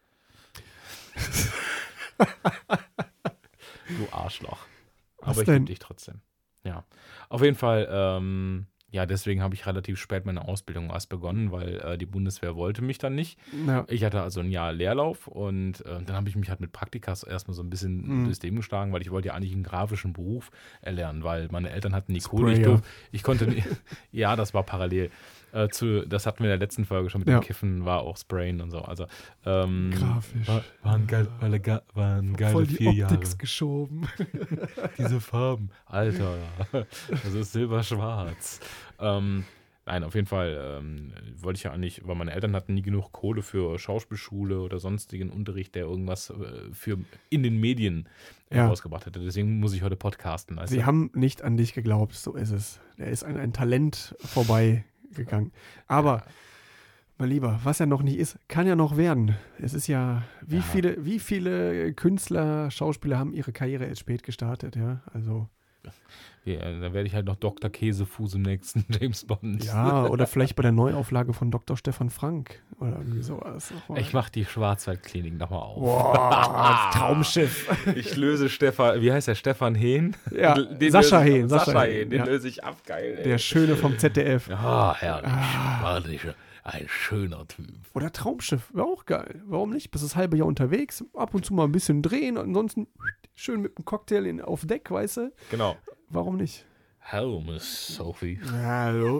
Du Arschloch.
Was
Aber ich
denn?
liebe dich trotzdem. Ja. Auf jeden Fall, deswegen habe ich relativ spät meine Ausbildung erst begonnen, weil die Bundeswehr wollte mich dann nicht.
Ja.
Ich hatte also ein Jahr Leerlauf und dann habe ich mich halt mit Praktikas erstmal so ein bisschen durchs Leben geschlagen, weil ich wollte ja eigentlich einen grafischen Beruf erlernen, weil meine Eltern hatten die Kohle.
Sprayer.
Ich konnte nicht, ja, das war parallel. Das hatten wir in der letzten Folge schon mit
Ja.
dem Kiffen, war auch Sprayen und so. Also
Grafisch.
waren geile
Voll die
4 Jahre.
Optics geschoben.
Diese Farben. Alter, das ist silberschwarz. Nein, auf jeden Fall wollte ich ja eigentlich, weil meine Eltern hatten nie genug Kohle für Schauspielschule oder sonstigen Unterricht, der irgendwas für in den Medien
Ja.
rausgebracht hätte. Deswegen muss ich heute podcasten. Weißt
Sie
du?
haben nicht an dich geglaubt, so ist es. Da ist ein Talent vorbeigegangen. Aber Mein Lieber, was ja noch nicht ist, kann ja noch werden. Es ist ja, wie viele Künstler, Schauspieler haben ihre Karriere erst spät gestartet, ja, also.
Ja, da werde ich halt noch Dr. Käsefuß im nächsten James Bond.
Ja, oder vielleicht bei der Neuauflage von Dr. Stefan Frank oder irgendwie sowas.
Ich mache die Schwarzwaldklinik nochmal auf.
Boah, Traumschiff.
Ich löse wie heißt der, Stefan Hehn?
Ja, Sascha Hehn.
Sascha Hehn, den
ja.
löse ich ab, geil. Ey.
Der Schöne vom ZDF.
Ja, herrlich, wahrlich, ein schöner Typ.
Oder Traumschiff, wäre auch geil. Warum nicht? Bist das halbe Jahr unterwegs, ab und zu mal ein bisschen drehen und ansonsten schön mit einem Cocktail auf Deck, weißt du?
Genau.
Warum nicht?
Hallo, Miss Sophie.
Hallo.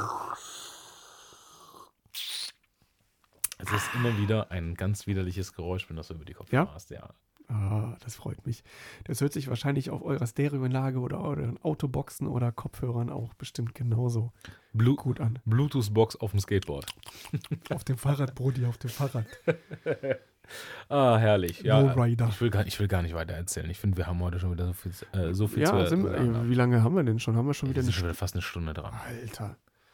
Es ist immer wieder ein ganz widerliches Geräusch, wenn du das über die Kopfhörer hast, ja.
Ah, das freut mich. Das hört sich wahrscheinlich auf eurer Stereoanlage oder euren Autoboxen oder Kopfhörern auch bestimmt genauso gut an.
Bluetooth-Box auf dem Skateboard.
Auf dem Fahrrad, Brody, auf dem Fahrrad.
Herrlich. Ja,
Lowrider.
ich will gar nicht weiter erzählen. Ich finde, wir haben heute schon wieder so viel
Ja,
zu
wie lange haben wir denn schon? Haben wir schon wieder
wir sind schon wieder fast eine Stunde dran.
Alter.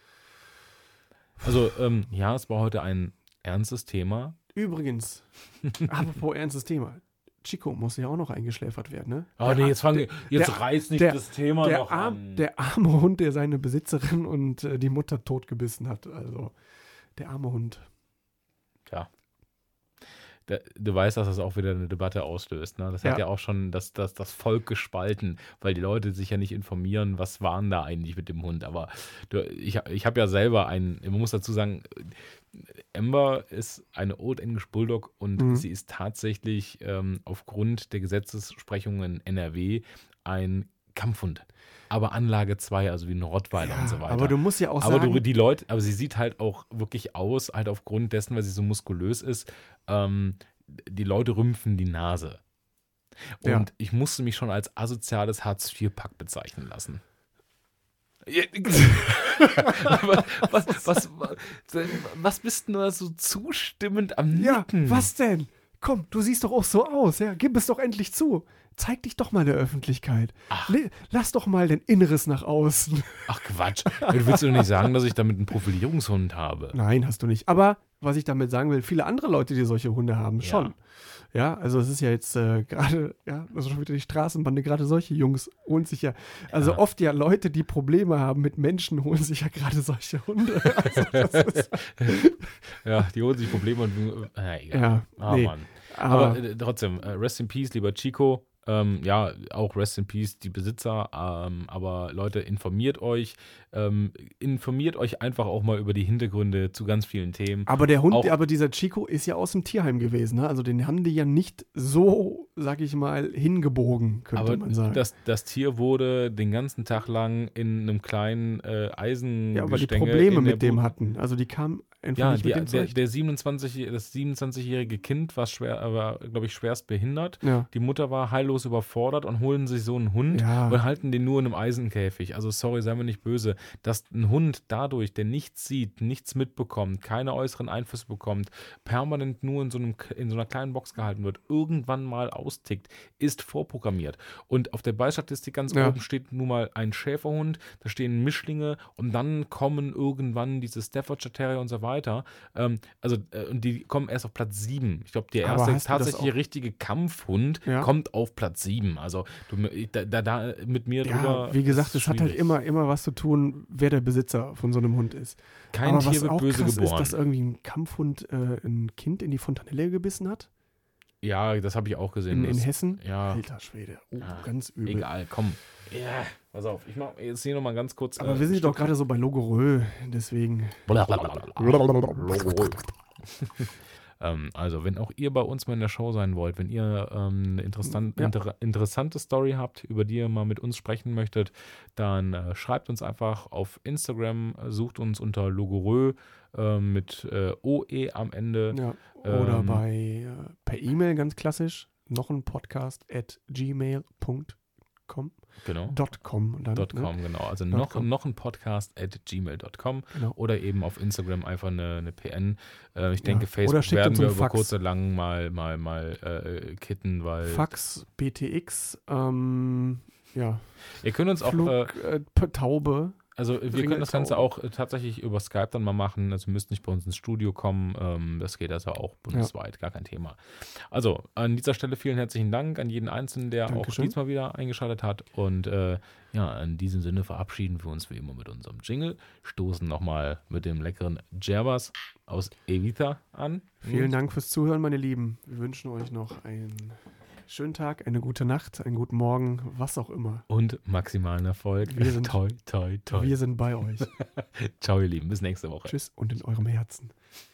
Also, es war heute ein ernstes Thema.
Übrigens, apropos ernstes Thema. Chico muss ja auch noch eingeschläfert werden, ne?
Reiß nicht das Thema noch an.
Der arme Hund, der seine Besitzerin und die Mutter totgebissen hat. Also, der arme Hund.
Tja. Du weißt, dass das auch wieder eine Debatte auslöst. Ne? Das hat ja auch schon das Volk gespalten, weil die Leute sich ja nicht informieren, was war denn da eigentlich mit dem Hund. Aber ich habe ja selber man muss dazu sagen, Amber ist eine Old English Bulldog und sie ist tatsächlich aufgrund der Gesetzessprechungen in NRW ein Kampfhund. Aber Anlage 2, also wie ein Rottweiler und so weiter.
Aber du musst ja auch sagen...
Aber sie sieht halt auch wirklich aus, halt aufgrund dessen, weil sie so muskulös ist, die Leute rümpfen die Nase. Und ich musste mich schon als asoziales Hartz-IV-Pack bezeichnen lassen. was bist du da so zustimmend am Nicken?
Ja, was denn? Komm, du siehst doch auch so aus, ja? Gib es doch endlich zu. Zeig dich doch mal der Öffentlichkeit. Lass doch mal dein Inneres nach außen.
Ach Quatsch. Du willst doch nicht sagen, dass ich damit einen Profilierungshund habe.
Nein, hast du nicht. Aber was ich damit sagen will, viele andere Leute, die solche Hunde haben, schon. Ja, also es ist ja jetzt gerade, also schon wieder die Straßenbande, gerade solche Jungs holen sich ja, also oft ja Leute, die Probleme haben mit Menschen, holen sich ja gerade solche Hunde. Also das ist
die holen sich Probleme und egal.
Ja,
Mann. Aber trotzdem, rest in peace, lieber Chico. Auch rest in peace die Besitzer, aber Leute, informiert euch einfach auch mal über die Hintergründe zu ganz vielen Themen.
Aber der Hund, aber dieser Chico ist ja aus dem Tierheim gewesen, ne? Also den haben die ja nicht so, sag ich mal, hingebogen, könnte man sagen.
Das Tier wurde den ganzen Tag lang in einem kleinen Eisengestänge.
Ja, weil die Probleme mit dem hatten. Also die kamen einfach nicht mit dem zurecht.
Das 27-jährige Kind war, glaube ich, schwerst behindert.
Ja.
Die Mutter war heillos überfordert und holen sich so einen Hund und halten den nur in einem Eisenkäfig. Also sorry, seien wir nicht böse, dass ein Hund dadurch, der nichts sieht, nichts mitbekommt, keine äußeren Einflüsse bekommt, permanent nur in so einer kleinen Box gehalten wird, irgendwann mal austickt, ist vorprogrammiert. Und auf der Beistatistik ganz oben steht nun mal ein Schäferhund, da stehen Mischlinge und dann kommen irgendwann diese Staffordshire Terrier und so weiter. Und die kommen erst auf Platz 7. Ich glaube, der erste tatsächlich richtige Kampfhund kommt auf Platz 7. Also da mit mir drüber.
Wie gesagt, es hat halt immer was zu tun, wer der Besitzer von so einem Hund ist.
Kein Tier wird böse geboren.
Ist, dass irgendwie ein Kampfhund ein Kind in die Fontanelle gebissen hat?
Ja, das habe ich auch gesehen.
In Hessen?
Ja.
Alter Schwede. Ganz übel.
Egal, komm. Ja, pass auf. Ich mache jetzt hier nochmal ganz kurz.
Aber wir sind doch gerade so bei Logorö, deswegen.
Also, wenn auch ihr bei uns mal in der Show sein wollt, wenn ihr eine interessante Story habt, über die ihr mal mit uns sprechen möchtet, dann schreibt uns einfach auf Instagram, sucht uns unter Logorö mit OE am Ende.
Ja, oder per E-Mail ganz klassisch, noch ein Podcast @gmail.com.
Genau.
.com.
.com, genau. Also noch ein Podcast @gmail.com oder eben auf Instagram einfach eine PN. Ich denke, Facebook werden wir über kurz oder lang mal kitten, weil...
Fax, BTX,
Ihr könnt uns auch...
Taube,
Also wir können das Ganze auch tatsächlich über Skype dann mal machen. Also müsst nicht bei uns ins Studio kommen. Das geht also auch bundesweit, gar kein Thema. Also an dieser Stelle vielen herzlichen Dank an jeden Einzelnen, der
Dankeschön.
auch diesmal wieder eingeschaltet hat. Und in diesem Sinne verabschieden wir uns wie immer mit unserem Jingle. Stoßen nochmal mit dem leckeren Djerbas aus Evita an.
Vielen Dank fürs Zuhören, meine Lieben. Wir wünschen euch noch einen schönen Tag, eine gute Nacht, einen guten Morgen, was auch immer.
Und maximalen Erfolg.
Wir sind,
toi, toi, toi.
Wir sind bei euch.
Ciao, ihr Lieben. Bis nächste Woche.
Tschüss und in eurem Herzen.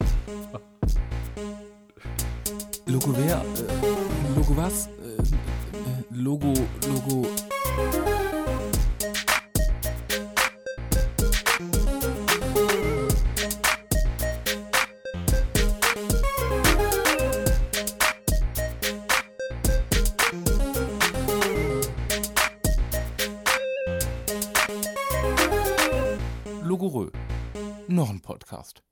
Logo wer? Logo was? Logo. Logorö. Noch ein Podcast.